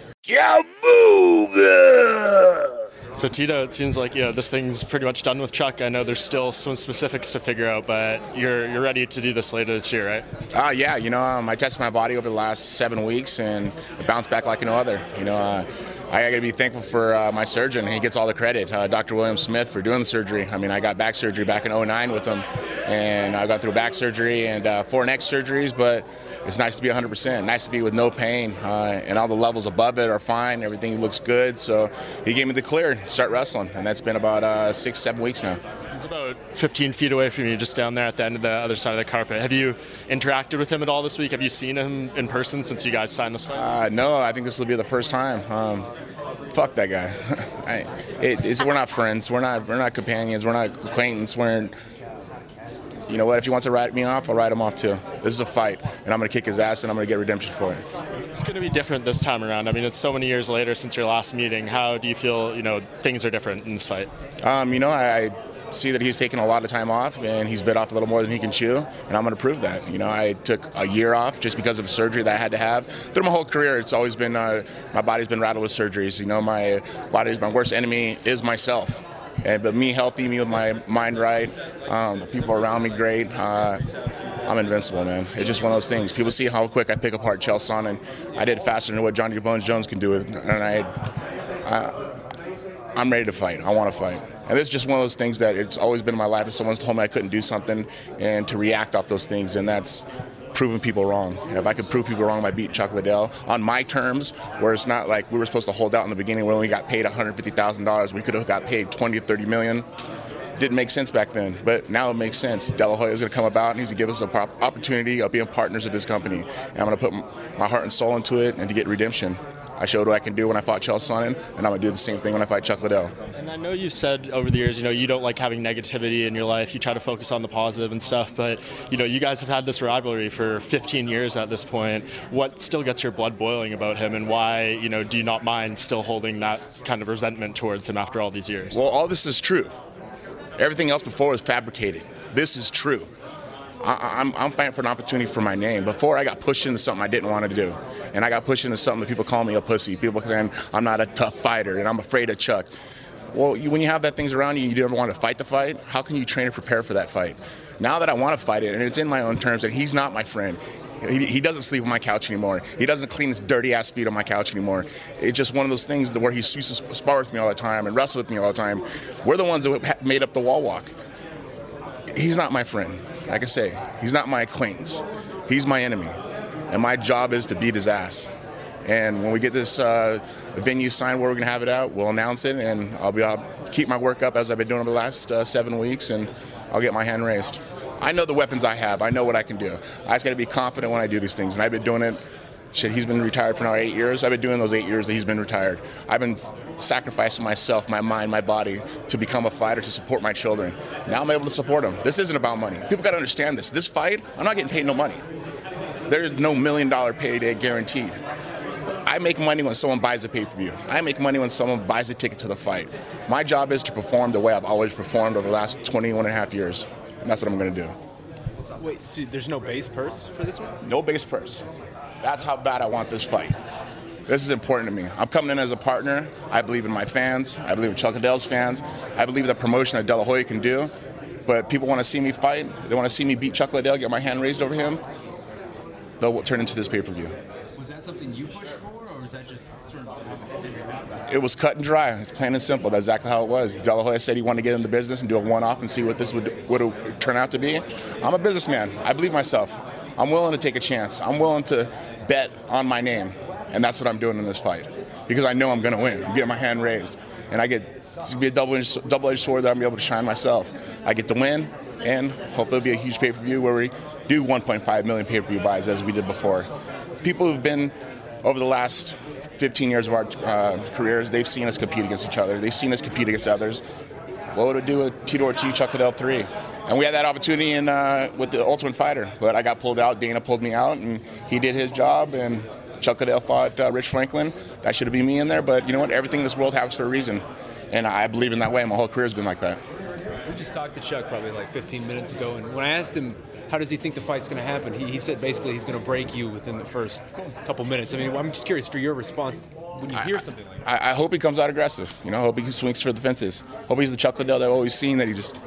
Cowabunga! So Tito, it seems like this thing's pretty much done with Chuck. I know there's still some specifics to figure out, but you're ready to do this later this year, right? Yeah. I tested my body over the last 7 weeks and it bounced back like no other. I got to be thankful for my surgeon. He gets all the credit, Dr. William Smith, for doing the surgery. I mean, I got back surgery back in 2009 with him, and I got through back surgery and 4 neck surgeries, but it's nice to be 100%. Nice to be with no pain, and all the levels above it are fine. Everything looks good, so he gave me the clear to start wrestling, and that's been about 6-7 weeks now. He's about 15 feet away from you, just down there at the end of the other side of the carpet. Have you interacted with him at all this week? Have you seen him in person since you guys signed this fight? No, I think this will be the first time. Fuck that guy. We're not friends. We're not companions. We're not acquaintances. You know what? If he wants to write me off, I'll write him off too. This is a fight, and I'm going to kick his ass, and I'm going to get redemption for it. It's going to be different this time around. I mean, it's so many years later since your last meeting. How do you feel, things are different in this fight? I see that he's taken a lot of time off, and he's bit off a little more than he can chew, and I'm going to prove that. I took a year off just because of surgery that I had to have. Through my whole career, it's always been, my body's been rattled with surgeries. My worst enemy is myself. But me healthy, me with my mind right, the people around me great, I'm invincible, man. It's just one of those things. People see how quick I pick apart Chael Sonnen. I did it faster than what Johnny Bones Jones can do it. And I'm ready to fight. I want to fight. And this is just one of those things that it's always been in my life. If someone's told me I couldn't do something and to react off those things, and that's proving people wrong. And if I could prove people wrong by beating Chuck Liddell on my terms, where it's not like we were supposed to hold out in the beginning, we only got paid $150,000. We could have got paid $20 or $30 million. Didn't make sense back then, but now it makes sense. De La Hoya is going to come about, and he's going to give us an opportunity of being partners of this company. And I'm going to put my heart and soul into it and to get redemption. I showed what I can do when I fought Chael Sonnen, and I'm going to do the same thing when I fight Chuck Liddell. And I know you've said over the years, you don't like having negativity in your life. You try to focus on the positive and stuff, but, you guys have had this rivalry for 15 years at this point. What still gets your blood boiling about him, and why, do you not mind still holding that kind of resentment towards him after all these years? Well, all this is true. Everything else before was fabricated. This is true. I'm fighting for an opportunity for my name. Before, I got pushed into something I didn't want to do. And I got pushed into something that people call me a pussy. People saying I'm not a tough fighter and I'm afraid of Chuck. Well, when you have that things around you, you don't want to fight the fight, how can you train and prepare for that fight? Now that I want to fight it, and it's in my own terms, and he's not my friend. He doesn't sleep on my couch anymore. He doesn't clean his dirty-ass feet on my couch anymore. It's just one of those things where he used to spar with me all the time and wrestle with me all the time. We're the ones that made up the wall walk. He's not my friend. Like I say, he's not my acquaintance. He's my enemy. And my job is to beat his ass. And when we get this venue signed where we're going to have it out, we'll announce it, and I'll keep my work up as I've been doing over the last 7 weeks, and I'll get my hand raised. I know the weapons I have. I know what I can do. I just got to be confident when I do these things, and I've been doing it. He's been retired for now 8 years. I've been doing those 8 years that he's been retired. I've been sacrificing myself, my mind, my body to become a fighter, to support my children. Now I'm able to support them. This isn't about money. People got to understand this. This fight, I'm not getting paid no money. There's no $1 million payday guaranteed. I make money when someone buys a pay-per-view. I make money when someone buys a ticket to the fight. My job is to perform the way I've always performed over the last 21 and a half years, and that's what I'm going to do. Wait, so there's no base purse for this one? No base purse. That's how bad I want this fight. This is important to me. I'm coming in as a partner. I believe in my fans. I believe in Chuck Liddell's fans. I believe the promotion that De La Hoya can do. But people want to see me fight. They want to see me beat Chuck Liddell, get my hand raised over him. They'll turn into this pay-per-view. Was that something you pushed for, or was that just sort of... It was cut and dry. It's plain and simple. That's exactly how it was. De La Hoya said he wanted to get in the business and do a one-off and see what this would turn out to be. I'm a businessman. I believe myself. I'm willing to take a chance. I'm willing to bet on my name, and that's what I'm doing in this fight because I know I'm going to win. I'm getting my hand raised, and I get to be a double-edged sword that I'm able to shine myself. I get to win, and hopefully it'll be a huge pay-per-view where we do 1.5 million pay-per-view buys as we did before. People who've been over the last 15 years of our careers, they've seen us compete against each other. They've seen us compete against others. What would it do with Tito Ortiz, Chuck Liddell 3? And we had that opportunity with the Ultimate Fighter, but I got pulled out. Dana pulled me out, and he did his job, and Chuck Liddell fought Rich Franklin. That should have been me in there, but you know what? Everything in this world happens for a reason, and I believe in that way. My whole career has been like that. We just talked to Chuck probably like 15 minutes ago, and when I asked him how does he think the fight's going to happen, he said basically he's going to break you within the first couple minutes. I mean, I'm just curious for your response when you hear something like that. I hope he comes out aggressive. I hope he swings for the fences. Hope he's the Chuck Liddell that I've always seen, that he just...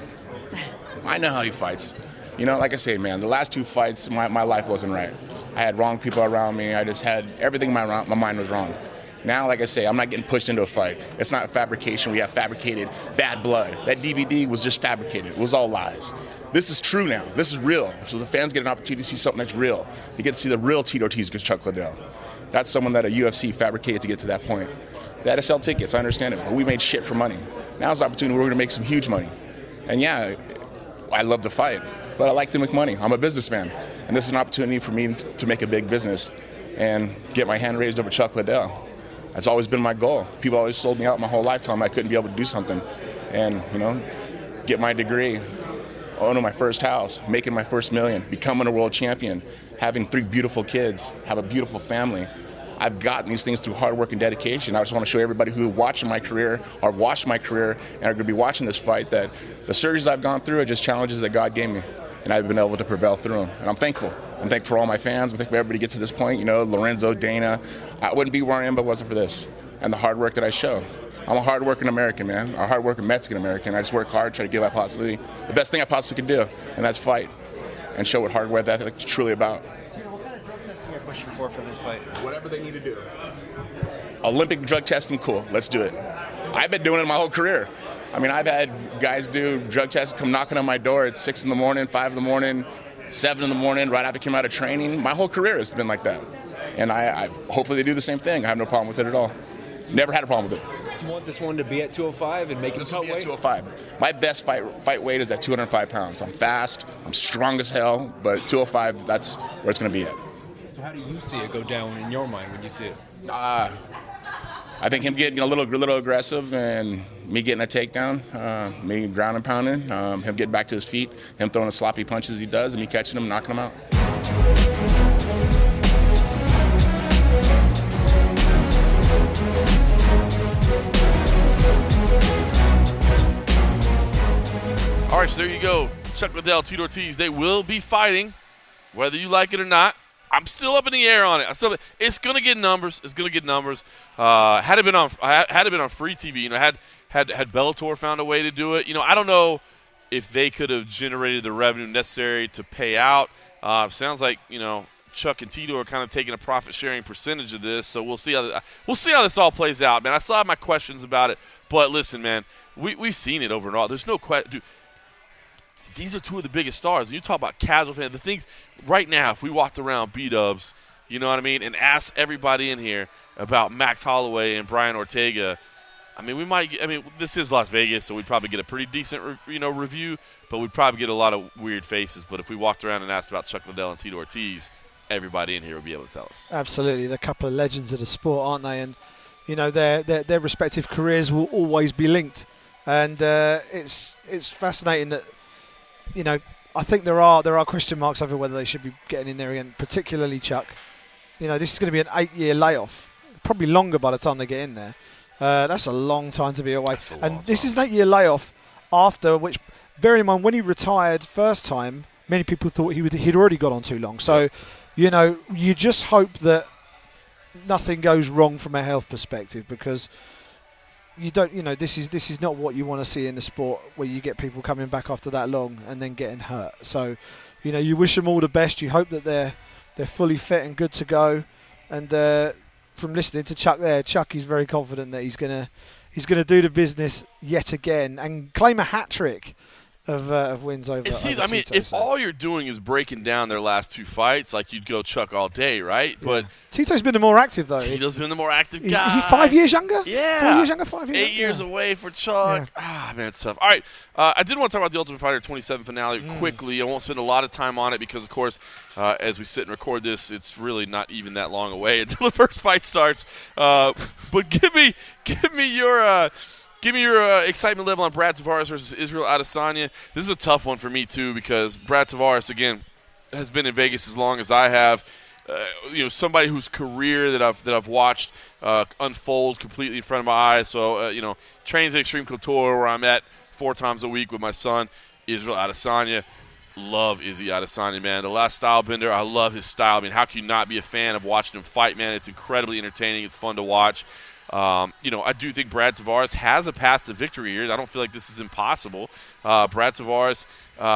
I know how he fights. Like I say, man, the last 2 fights, my life wasn't right. I had wrong people around me. I just had everything my mind was wrong. Now, like I say, I'm not getting pushed into a fight. It's not fabrication. We have fabricated bad blood. That DVD was just fabricated. It was all lies. This is true now. This is real. So the fans get an opportunity to see something that's real. They get to see the real Tito Ortiz against Chuck Liddell. That's someone that a UFC fabricated to get to that point. They had to sell tickets. I understand it. But we made shit for money. Now's the opportunity. We're going to make some huge money. And yeah, I love to fight, but I like to make money. I'm a businessman, and this is an opportunity for me to make a big business and get my hand raised over Chuck Liddell. That's always been my goal. People always sold me out my whole lifetime. I couldn't be able to do something, and get my degree, owning my first house, making my first $1 million, becoming a world champion, having 3 beautiful kids, have a beautiful family. I've gotten these things through hard work and dedication. I just want to show everybody who watching my career or watched my career and are going to be watching this fight that the surgeries I've gone through are just challenges that God gave me, and I've been able to prevail through them. And I'm thankful. I'm thankful for all my fans. I'm thankful for everybody to get to this point. Lorenzo, Dana. I wouldn't be where I am if it wasn't for this and the hard work that I show. I'm a hard-working American, man. A hard-working Mexican-American. I just work hard, try to give the best thing I possibly can do, and that's fight and show what hard work ethic is truly about. Pushing for this fight? Whatever they need to do. Olympic drug testing, cool. Let's do it. I've been doing it my whole career. I mean, I've had guys do drug tests, come knocking on my door at 6 in the morning, 5 in the morning, 7 in the morning, right after I came out of training. My whole career has been like that. And I hopefully they do the same thing. I have no problem with it at all. Never had a problem with it. Do you want this one to be at 205 and make it cut weight? 205. My best fight weight is at 205 pounds. I'm fast. I'm strong as hell. But 205, that's where it's going to be at. So how do you see it go down in your mind when you see it? I think him getting a little aggressive and me getting a takedown, me ground and pounding, him getting back to his feet, him throwing the sloppy punches he does, and me catching him, knocking him out. All right, so there you go. Chuck Liddell, Tito Ortiz, they will be fighting, whether you like it or not. I'm still up in the air on it. It's gonna get numbers. It's gonna get numbers. Had it been on free TV, had Bellator found a way to do it, I don't know if they could have generated the revenue necessary to pay out. Sounds like Chuck and Tito are kind of taking a profit sharing percentage of this, so we'll see how this all plays out, man. I still have my questions about it, but listen, man, we've seen it over and over. There's no question, dude. These are two of the biggest stars. You talk about casual fans. The things right now, if we walked around B-Dubs, you know what I mean, and asked everybody in here about Max Holloway and Brian Ortega, this is Las Vegas, so we'd probably get a pretty decent review, but we'd probably get a lot of weird faces. But if we walked around and asked about Chuck Liddell and Tito Ortiz, everybody in here would be able to tell us. Absolutely. They're a couple of legends of the sport, aren't they? And, their respective careers will always be linked. And it's fascinating that, I think there are question marks over whether they should be getting in there again, particularly Chuck. This is going to be an 8-year layoff, probably longer by the time they get in there. That's a long time to be away. And this is an 8-year layoff after which, bear in mind, when he retired first time, many people thought he'd already got on too long. So, you just hope that nothing goes wrong from a health perspective, because you don't, this is not what you want to see in the sport, where you get people coming back after that long and then getting hurt. So, you wish them all the best. You hope that they're fully fit and good to go. And from listening to Chuck there, Chuck is very confident that he's gonna do the business yet again and claim a hat trick of wins over. It seems, Tito, if all you're doing is breaking down their last two fights, like, you'd go Chuck all day, right? Yeah. But Tito's been the more active, though. Tito's been the more active guy. Is he 5 years younger? Yeah. 4 years younger, 5 years? 8 years away for Chuck. Yeah. Man, it's tough. All right, I did want to talk about the Ultimate Fighter 27 finale quickly. I won't spend a lot of time on it because, of course, as we sit and record this, it's really not even that long away until the first fight starts. But give me your excitement level on Brad Tavares versus Israel Adesanya. This is a tough one for me, too, because Brad Tavares, again, has been in Vegas as long as I have. Somebody whose career that I've watched unfold completely in front of my eyes. So, trains at Extreme Couture, where I'm at 4 times a week with my son, Israel Adesanya. Love Izzy Adesanya, man. The last style bender, I love his style. I mean, how can you not be a fan of watching him fight, man? It's incredibly entertaining. It's fun to watch. I do think Brad Tavares has a path to victory here. I don't feel like this is impossible. Brad Tavares,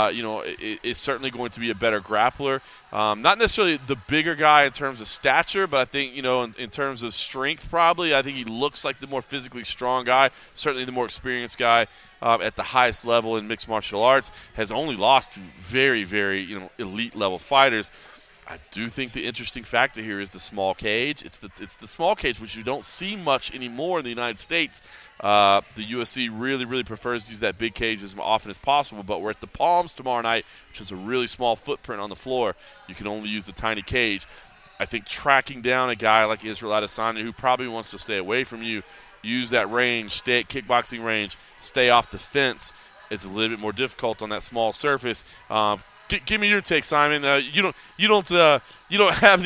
is certainly going to be a better grappler. Not necessarily the bigger guy in terms of stature, but I think, in terms of strength probably, I think he looks like the more physically strong guy, certainly the more experienced guy at the highest level in mixed martial arts, has only lost to very, very, elite level fighters. I do think the interesting factor here is the small cage. It's the small cage, which you don't see much anymore in the United States. The UFC really, really prefers to use that big cage as often as possible, but we're at the Palms tomorrow night, which is a really small footprint on the floor. You can only use the tiny cage. I think tracking down a guy like Israel Adesanya, who probably wants to stay away from you, use that range, stay at kickboxing range, stay off the fence, it's a little bit more difficult on that small surface. Give me your take, Simon. You don't have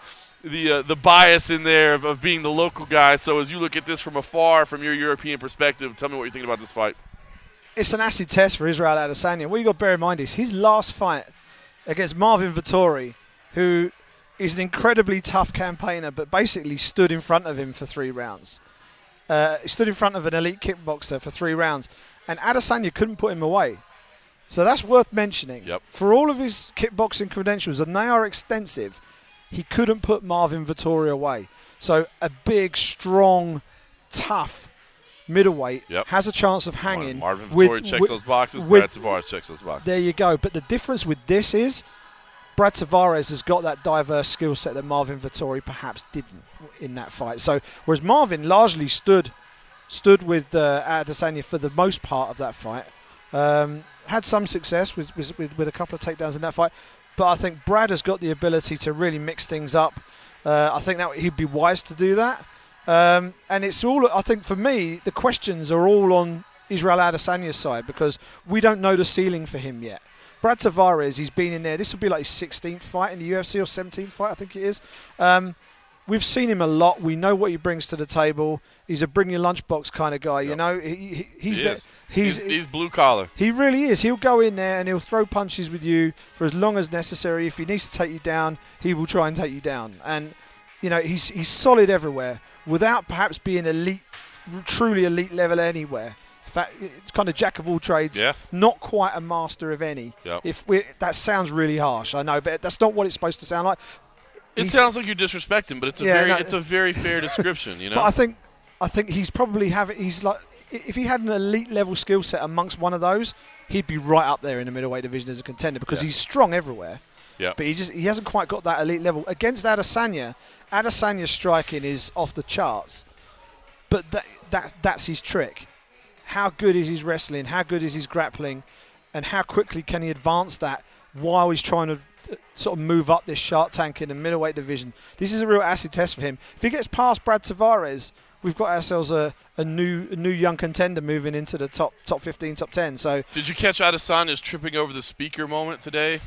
the bias in there of being the local guy. So as you look at this from afar, from your European perspective, tell me what you're thinking about this fight. It's an acid test for Israel Adesanya. What you got to bear in mind is his last fight against Marvin Vettori, who is an incredibly tough campaigner, but basically stood in front of him for 3 rounds. He stood in front of an elite kickboxer for 3 rounds, and Adesanya couldn't put him away. So that's worth mentioning. Yep. For all of his kickboxing credentials, and they are extensive, he couldn't put Marvin Vettori away. So a big, strong, tough middleweight has a chance of hanging. Marvin Vettori checks those boxes. Brad Tavares checks those boxes. There you go. But the difference with this is Brad Tavares has got that diverse skill set that Marvin Vettori perhaps didn't in that fight. So whereas Marvin largely stood stood with Adesanya for the most part of that fight. Had some success with a couple of takedowns in that fight, but I think Brad has got the ability to really mix things up. I think that he'd be wise to do that. And it's all, I think for me, the questions are all on Israel Adesanya's side because we don't know the ceiling for him yet. Brad Tavares, he's been in there. This will be like his 16th fight in the UFC or 17th fight, I think it is. We've seen him a lot. We know what he brings to the table. He's a bring your lunchbox kind of guy. Yep. You know, he's blue collar. He really is. He'll go in there and he'll throw punches with you for as long as necessary. If he needs to take you down, he will try and take you down. And you know, he's solid everywhere without perhaps being elite, truly elite level anywhere. In fact, it's kind of jack of all trades, not quite a master of any. Yep. That sounds really harsh, I know, but that's not what it's supposed to sound like. It sounds like you're disrespecting, but it's a very fair description, you know. But I think he's probably he's like, if he had an elite level skill set amongst one of those, he'd be right up there in the middleweight division as a contender because he's strong everywhere. Yeah. But he hasn't quite got that elite level against Adesanya. Adesanya's striking is off the charts, but that's his trick. How good is his wrestling? How good is his grappling? And how quickly can he advance that while he's trying to sort of move up this shark tank in the middleweight division? This is a real acid test for him. If he gets past Brad Tavares, we've got ourselves a new young contender moving into the top 15, top 10. So, did you catch Adesanya's tripping over the speaker moment today?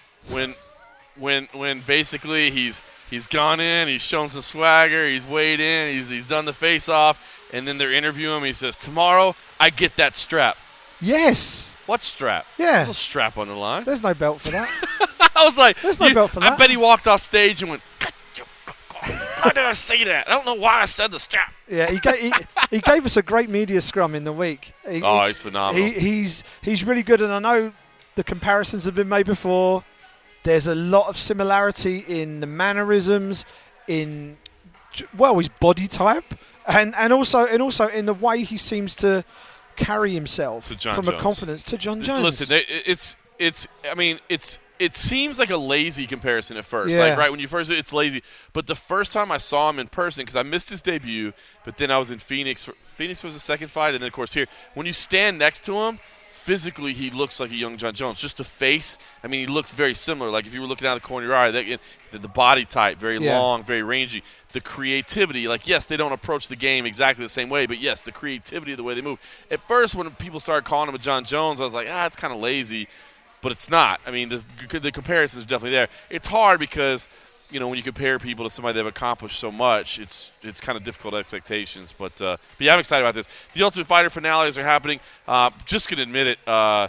When basically he's gone in, he's shown some swagger, he's weighed in, he's done the face off, and then they're interviewing him. He says, "Tomorrow I get that strap." Yes. What strap? Yeah. There's a strap on the line. There's no belt for that. I was like, there's no belt for that. I bet he walked off stage and went, "How did I say that? I don't know why I said the strap." Yeah, he gave us a great media scrum in the week. He's phenomenal. He's really good, and I know the comparisons have been made before. There's a lot of similarity in the mannerisms, in his body type, and also in the way he seems to carry himself from a confidence to John Jones. Listen, it seems like a lazy comparison at first. Like, right, when you first, it's lazy. But the first time I saw him in person, because I missed his debut, but then I was in Phoenix. Phoenix was the second fight, and then, of course, here. When you stand next to him, physically he looks like a young John Jones. Just the face, I mean, he looks very similar. Like if you were looking out of the corner of your eye, the body type, very long, very rangy. The creativity, like, yes, they don't approach the game exactly the same way, but yes, the creativity of the way they move. At first, when people started calling him a John Jones, I was like, it's kind of lazy. But it's not. I mean, the comparison is definitely there. It's hard because, you know, when you compare people to somebody that have accomplished so much, it's kind of difficult expectations. But yeah, I'm excited about this. The Ultimate Fighter finales are happening. Just going to admit it,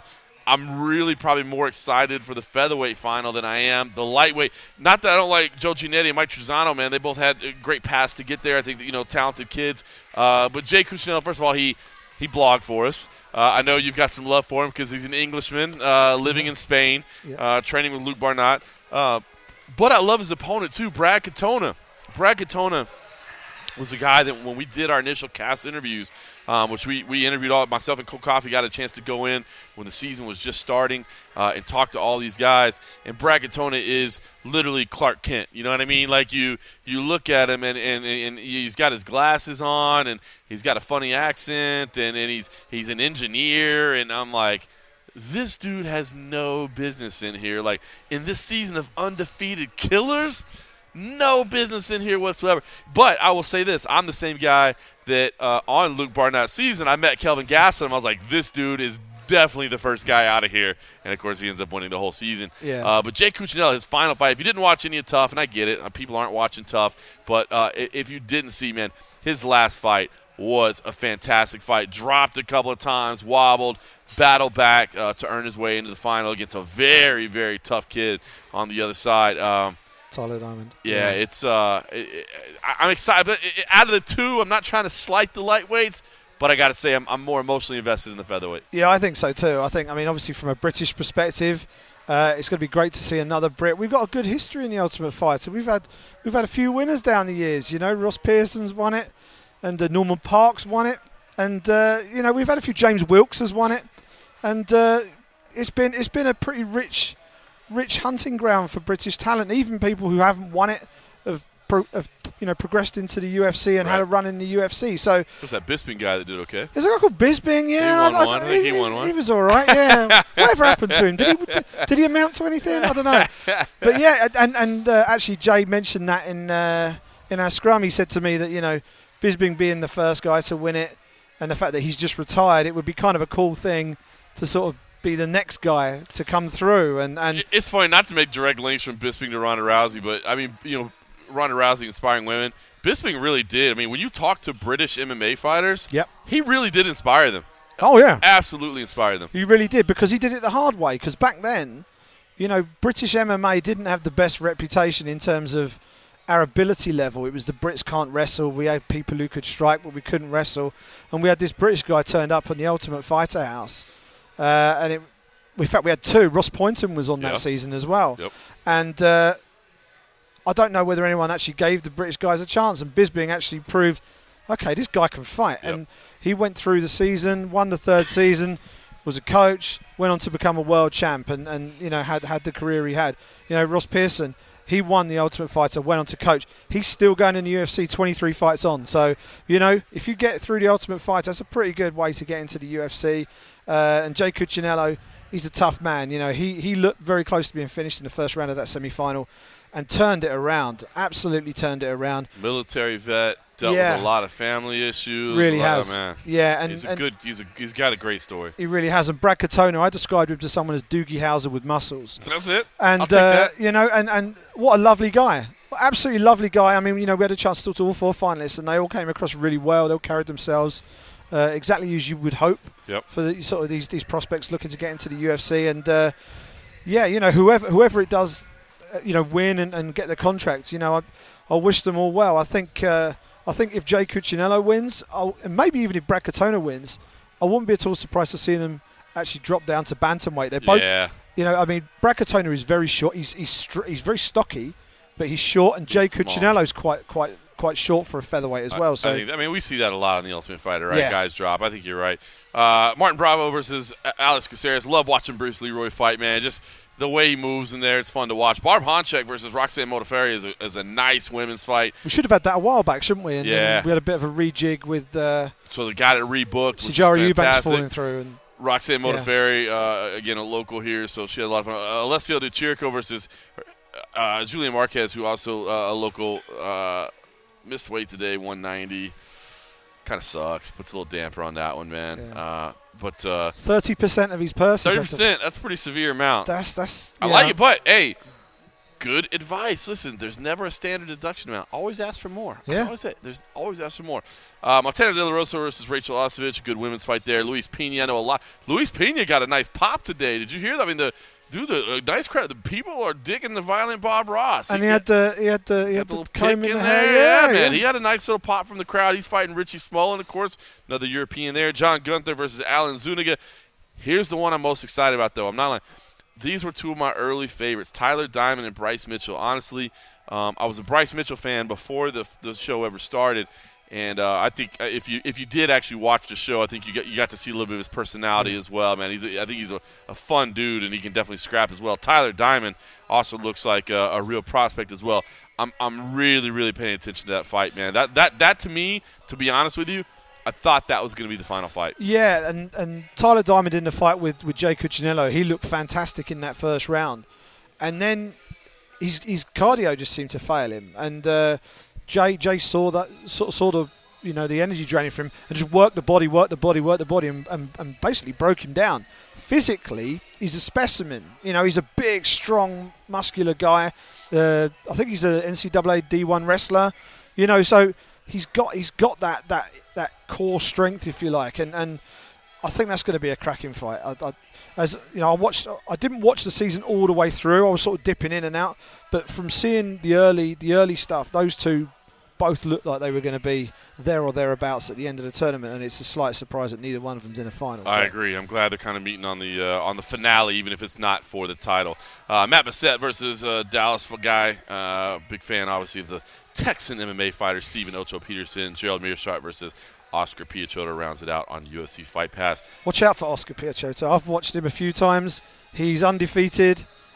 I'm really probably more excited for the featherweight final than I am the lightweight. Not that I don't like Joe Giannetti and Mike Trezano, man. They both had a great paths to get there. I think that, you know, talented kids. But Jay Cuccinelli, first of all, he blogged for us. I know you've got some love for him because he's an Englishman living in Spain, training with Luke Barnett. But I love his opponent, too, Brad Katona. Brad Katona was a guy that when we did our initial cast interviews, which we interviewed myself and Cole Coffey got a chance to go in when the season was just starting and talk to all these guys. And Brad Katona is literally Clark Kent. You know what I mean? Like you look at him and he's got his glasses on and he's got a funny accent and he's an engineer. And I'm like, this dude has no business in here. Like in this season of undefeated killers, no business in here whatsoever. But I will say this. I'm the same guy that on Luke Barnett's season, I met Kelvin Gastelum. I was like, this dude is definitely the first guy out of here. And, of course, he ends up winning the whole season. Yeah. But Jay Cuccinelli, his final fight, if you didn't watch any of Tough, and I get it, people aren't watching Tough, but if you didn't see, man, his last fight was a fantastic fight. Dropped a couple of times, wobbled, battled back to earn his way into the final against a very, very tough kid on the other side. Tyler Diamond. Yeah, it's I'm excited. But out of the two, I'm not trying to slight the lightweights, but I got to say I'm more emotionally invested in the featherweight. Yeah, I think so too. I mean, obviously from a British perspective, it's going to be great to see another Brit. We've got a good history in the Ultimate Fighter. We've had a few winners down the years. You know, Ross Pearson's won it, and Norman Parks won it, and you know, we've had a few. James Wilkes has won it, and it's been a pretty rich hunting ground for British talent. Even people who haven't won it have progressed into the UFC and had a run in the UFC. So it was that Bisping guy that did okay. There's a guy called Bisping, yeah. He won one. I think he won one. He was all right, yeah. Whatever happened to him? Did he amount to anything? I don't know. But yeah, and actually Jay mentioned that in our scrum. He said to me that Bisping being the first guy to win it, and the fact that he's just retired, it would be kind of a cool thing to sort of be the next guy to come through. And it's funny not to make direct links from Bisping to Ronda Rousey, but I mean, Ronda Rousey inspiring women. Bisping really did. I mean, when you talk to British MMA fighters, he really did inspire them. Oh yeah, absolutely inspired them. He really did, because he did it the hard way. Because back then, British MMA didn't have the best reputation in terms of our ability level. It was the Brits can't wrestle. We had people who could strike, but we couldn't wrestle. And we had this British guy turned up on the Ultimate Fighter house. In fact, we had two. Ross Poynton was on that season as well. Yep. And I don't know whether anyone actually gave the British guys a chance. And Bisping actually proved, okay, this guy can fight. Yep. And he went through the season, won the third season, was a coach, went on to become a world champ, and had the career he had. Ross Pearson, he won the Ultimate Fighter, went on to coach. He's still going in the UFC, 23 fights on. So, if you get through the Ultimate Fighter, that's a pretty good way to get into the UFC. And Jay Cuccinello, he's a tough man. He looked very close to being finished in the first round of that semi-final and turned it around, absolutely turned it around. Military vet, dealt with a lot of family issues. Really has. Man. Yeah, and he's got a great story. He really has. And Brad Katona, I described him to someone as Doogie Howser with muscles. That's it. And I'll take that. and what a lovely guy. Absolutely lovely guy. I mean, we had a chance to talk to all four finalists, and they all came across really well. They all carried themselves exactly as you would hope for these prospects looking to get into the UFC. And whoever it does, win and get the contracts, I wish them all well. I think if Jay Cuccinello wins, and maybe even if Brad Katona wins, I wouldn't be at all surprised to see them actually drop down to bantamweight. They're both, Brad Katona is very short. He's very stocky, but he's short, and Jay Cuccinello's quite short for a featherweight as well. So we see that a lot in the Ultimate Fighter, right? Guys drop. I think you're right. Martin Bravo versus Alex Caceres. Love watching Bruce Leroy fight, man. Just the way he moves in there, it's fun to watch. Barb Honchek versus Roxanne Modafferi is a nice women's fight. We should have had that a while back, shouldn't we? And we had a bit of a rejig with. So they got it rebooked. Sijara Eubanks falling through. And Roxanne Modafferi, again, a local here, so she had a lot of fun. Alessio Di Chirico versus Julian Marquez, who also a local, missed weight today, 190. Kind of sucks. Puts a little damper on that one, man. Yeah. But 30% of his purse. 30%. That's a pretty severe amount. That's. I like it, but hey, good advice. Listen, there's never a standard deduction amount. Always ask for more. Yeah. I always say there's always ask for more. Martina De La Rosa versus Rachel Ostovich. Good women's fight there. Luis Pena, I know a lot. Luis Pena got a nice pop today. Did you hear that? I mean, the nice crowd. The people are digging the violent Bob Ross. And he had the little comb kick in the there. hair. Yeah, man. He had a nice little pop from the crowd. He's fighting Richie Smullen, of course. Another European there. John Gunther versus Alan Zuniga. Here's the one I'm most excited about, though. I'm not lying. These were two of my early favorites, Tyler Diamond and Bryce Mitchell. Honestly, I was a Bryce Mitchell fan before the show ever started. And I think if you did actually watch the show, I think you got to see a little bit of his personality as well, man. I think he's a fun dude, and he can definitely scrap as well. Tyler Diamond also looks like a real prospect as well. I'm really, really paying attention to that fight, man. That to me, to be honest with you, I thought that was going to be the final fight. Yeah, and Tyler Diamond in the fight with Jay Cuccinello, he looked fantastic in that first round. And then his cardio just seemed to fail him. And Jay saw that, saw the the energy draining from him, and just worked the body, and basically broke him down. Physically, he's a specimen. He's a big, strong, muscular guy. I think he's an NCAA D1 wrestler. So he's got that core strength, if you like, and I think that's going to be a cracking fight. I didn't watch the season all the way through. I was sort of dipping in and out, but from seeing the early stuff, those two both looked like they were going to be there or thereabouts at the end of the tournament, and it's a slight surprise that neither one of them's in a final. I agree. I'm glad they're kind of meeting on the finale, even if it's not for the title. Matt Bessette versus Dallas guy. Big fan, obviously, of the Texan MMA fighter Stephen Ocho Peterson. Gerald Meerschaert versus Oscar Piechota rounds it out on UFC Fight Pass. Watch out for Oscar Piechota. I've watched him a few times. He's undefeated.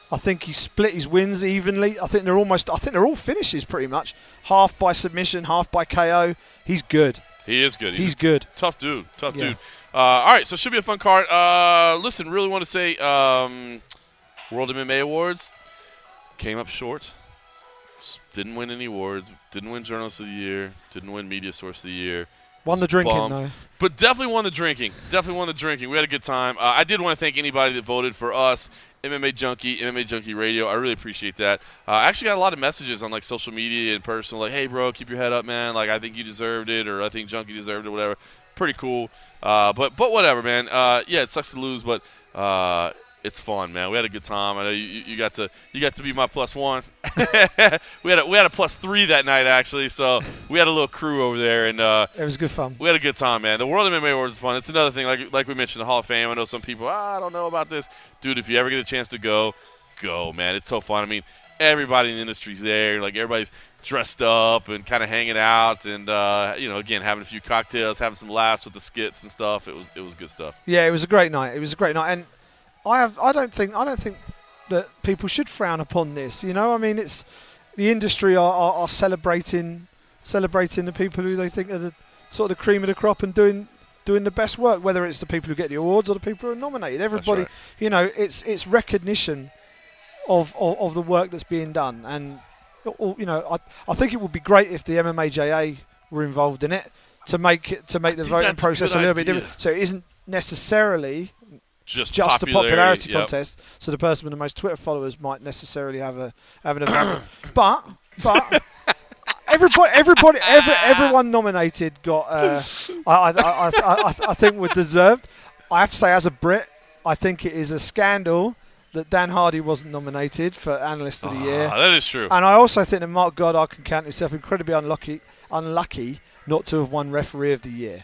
I think he split his wins evenly. I think they're all finishes pretty much. Half by submission, half by KO. He's good. He is good. He's good. Tough dude. Dude. All right, so it should be a fun card. Listen, really want to say World MMA Awards came up short. Didn't win any awards. Didn't win Journalist of the Year. Didn't win Media Source of the Year. Won the drinking, though. But definitely won the drinking. We had a good time. I did want to thank anybody that voted for us, MMA Junkie Radio. I really appreciate that. I actually got a lot of messages on like social media and personal, like, hey, bro, keep your head up, man. Like, I think you deserved it, or I think Junkie deserved it, whatever. Pretty cool. But whatever, man. Yeah, it sucks to lose, but it's fun, man. We had a good time. I know you got to be my +1. we had a +3 that night, actually. So we had a little crew over there, and it was good fun. We had a good time, man. The World MMA Awards is fun. It's another thing, like we mentioned, the Hall of Fame. I know some people, I don't know about this, dude. If you ever get a chance to go, man. It's so fun. I mean, everybody in the industry's there. Like, everybody's dressed up and kind of hanging out, and again, having a few cocktails, having some laughs with the skits and stuff. It was good stuff. Yeah, it was a great night. And I don't think that people should frown upon this. You know, I mean, it's the industry are celebrating the people who they think are the sort of the cream of the crop and doing the best work. Whether it's the people who get the awards or the people who are nominated, everybody, right. You know, it's recognition of the work that's being done. And you know, I think it would be great if the MMAJA were involved in it to make the voting process a little bit different. So it isn't necessarily just a popularity contest, so the person with the most Twitter followers might necessarily have an advantage. but everyone nominated got I think were deserved. I have to say, as a Brit, I think it is a scandal that Dan Hardy wasn't nominated for Analyst of the Year. That is true. And I also think that Mark Goddard can count himself incredibly unlucky not to have won Referee of the Year.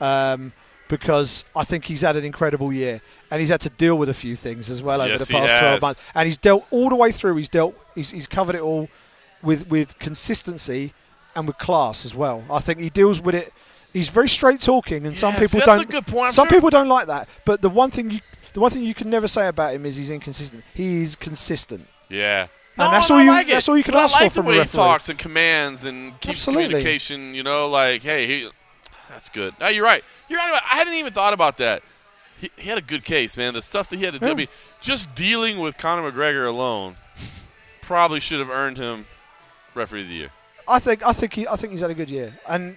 Because I think he's had an incredible year, and he's had to deal with a few things as well over the past 12 months. And he's dealt all the way through. He's covered it all with consistency and with class as well. I think he deals with it. He's very straight talking, and some people don't. That's a good point. Some people don't like that. But the one thing you can never say about him is he's inconsistent. He is consistent. Yeah. And that's all you can ask for from a referee. I like the way he talks and commands and keeps communication. You know, like, hey, that's good. No, you're right. I hadn't even thought about that. He had a good case, man. The stuff that he had to do. I mean, just dealing with Conor McGregor alone probably should have earned him Referee of the Year. I think he's had a good year, and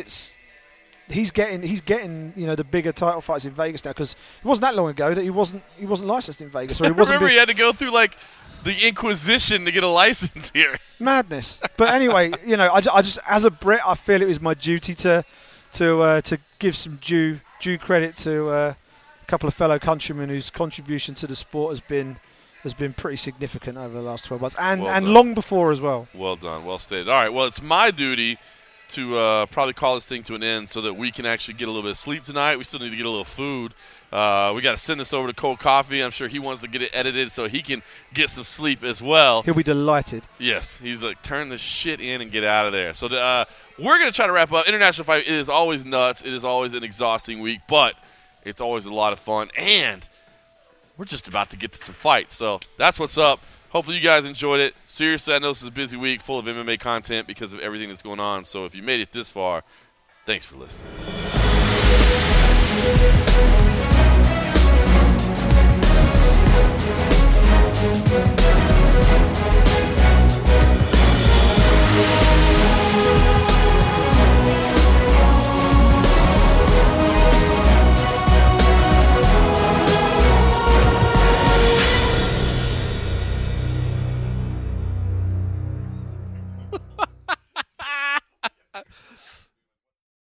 he's getting the bigger title fights in Vegas now, because it wasn't that long ago that he wasn't licensed in Vegas. Or he wasn't. Remember, he had to go through like the Inquisition to get a license here. Madness. But anyway, I just as a Brit, I feel it was my duty to give some due credit to a couple of fellow countrymen whose contribution to the sport has been pretty significant over the last 12 months and long before as well. Well done, well stated. All right, well, it's my duty to probably call this thing to an end so that we can actually get a little bit of sleep tonight. We still need to get a little food. We got to send this over to Cold Coffee. I'm sure he wants to get it edited so he can get some sleep as well. He'll be delighted. Yes, he's like, turn this shit in and get out of there. So we're going to try to wrap up. International Fight, it is always nuts. It is always an exhausting week, but it's always a lot of fun. And we're just about to get to some fights. So that's what's up. Hopefully you guys enjoyed it. Seriously, I know this is a busy week full of MMA content because of everything that's going on. So if you made it this far, thanks for listening.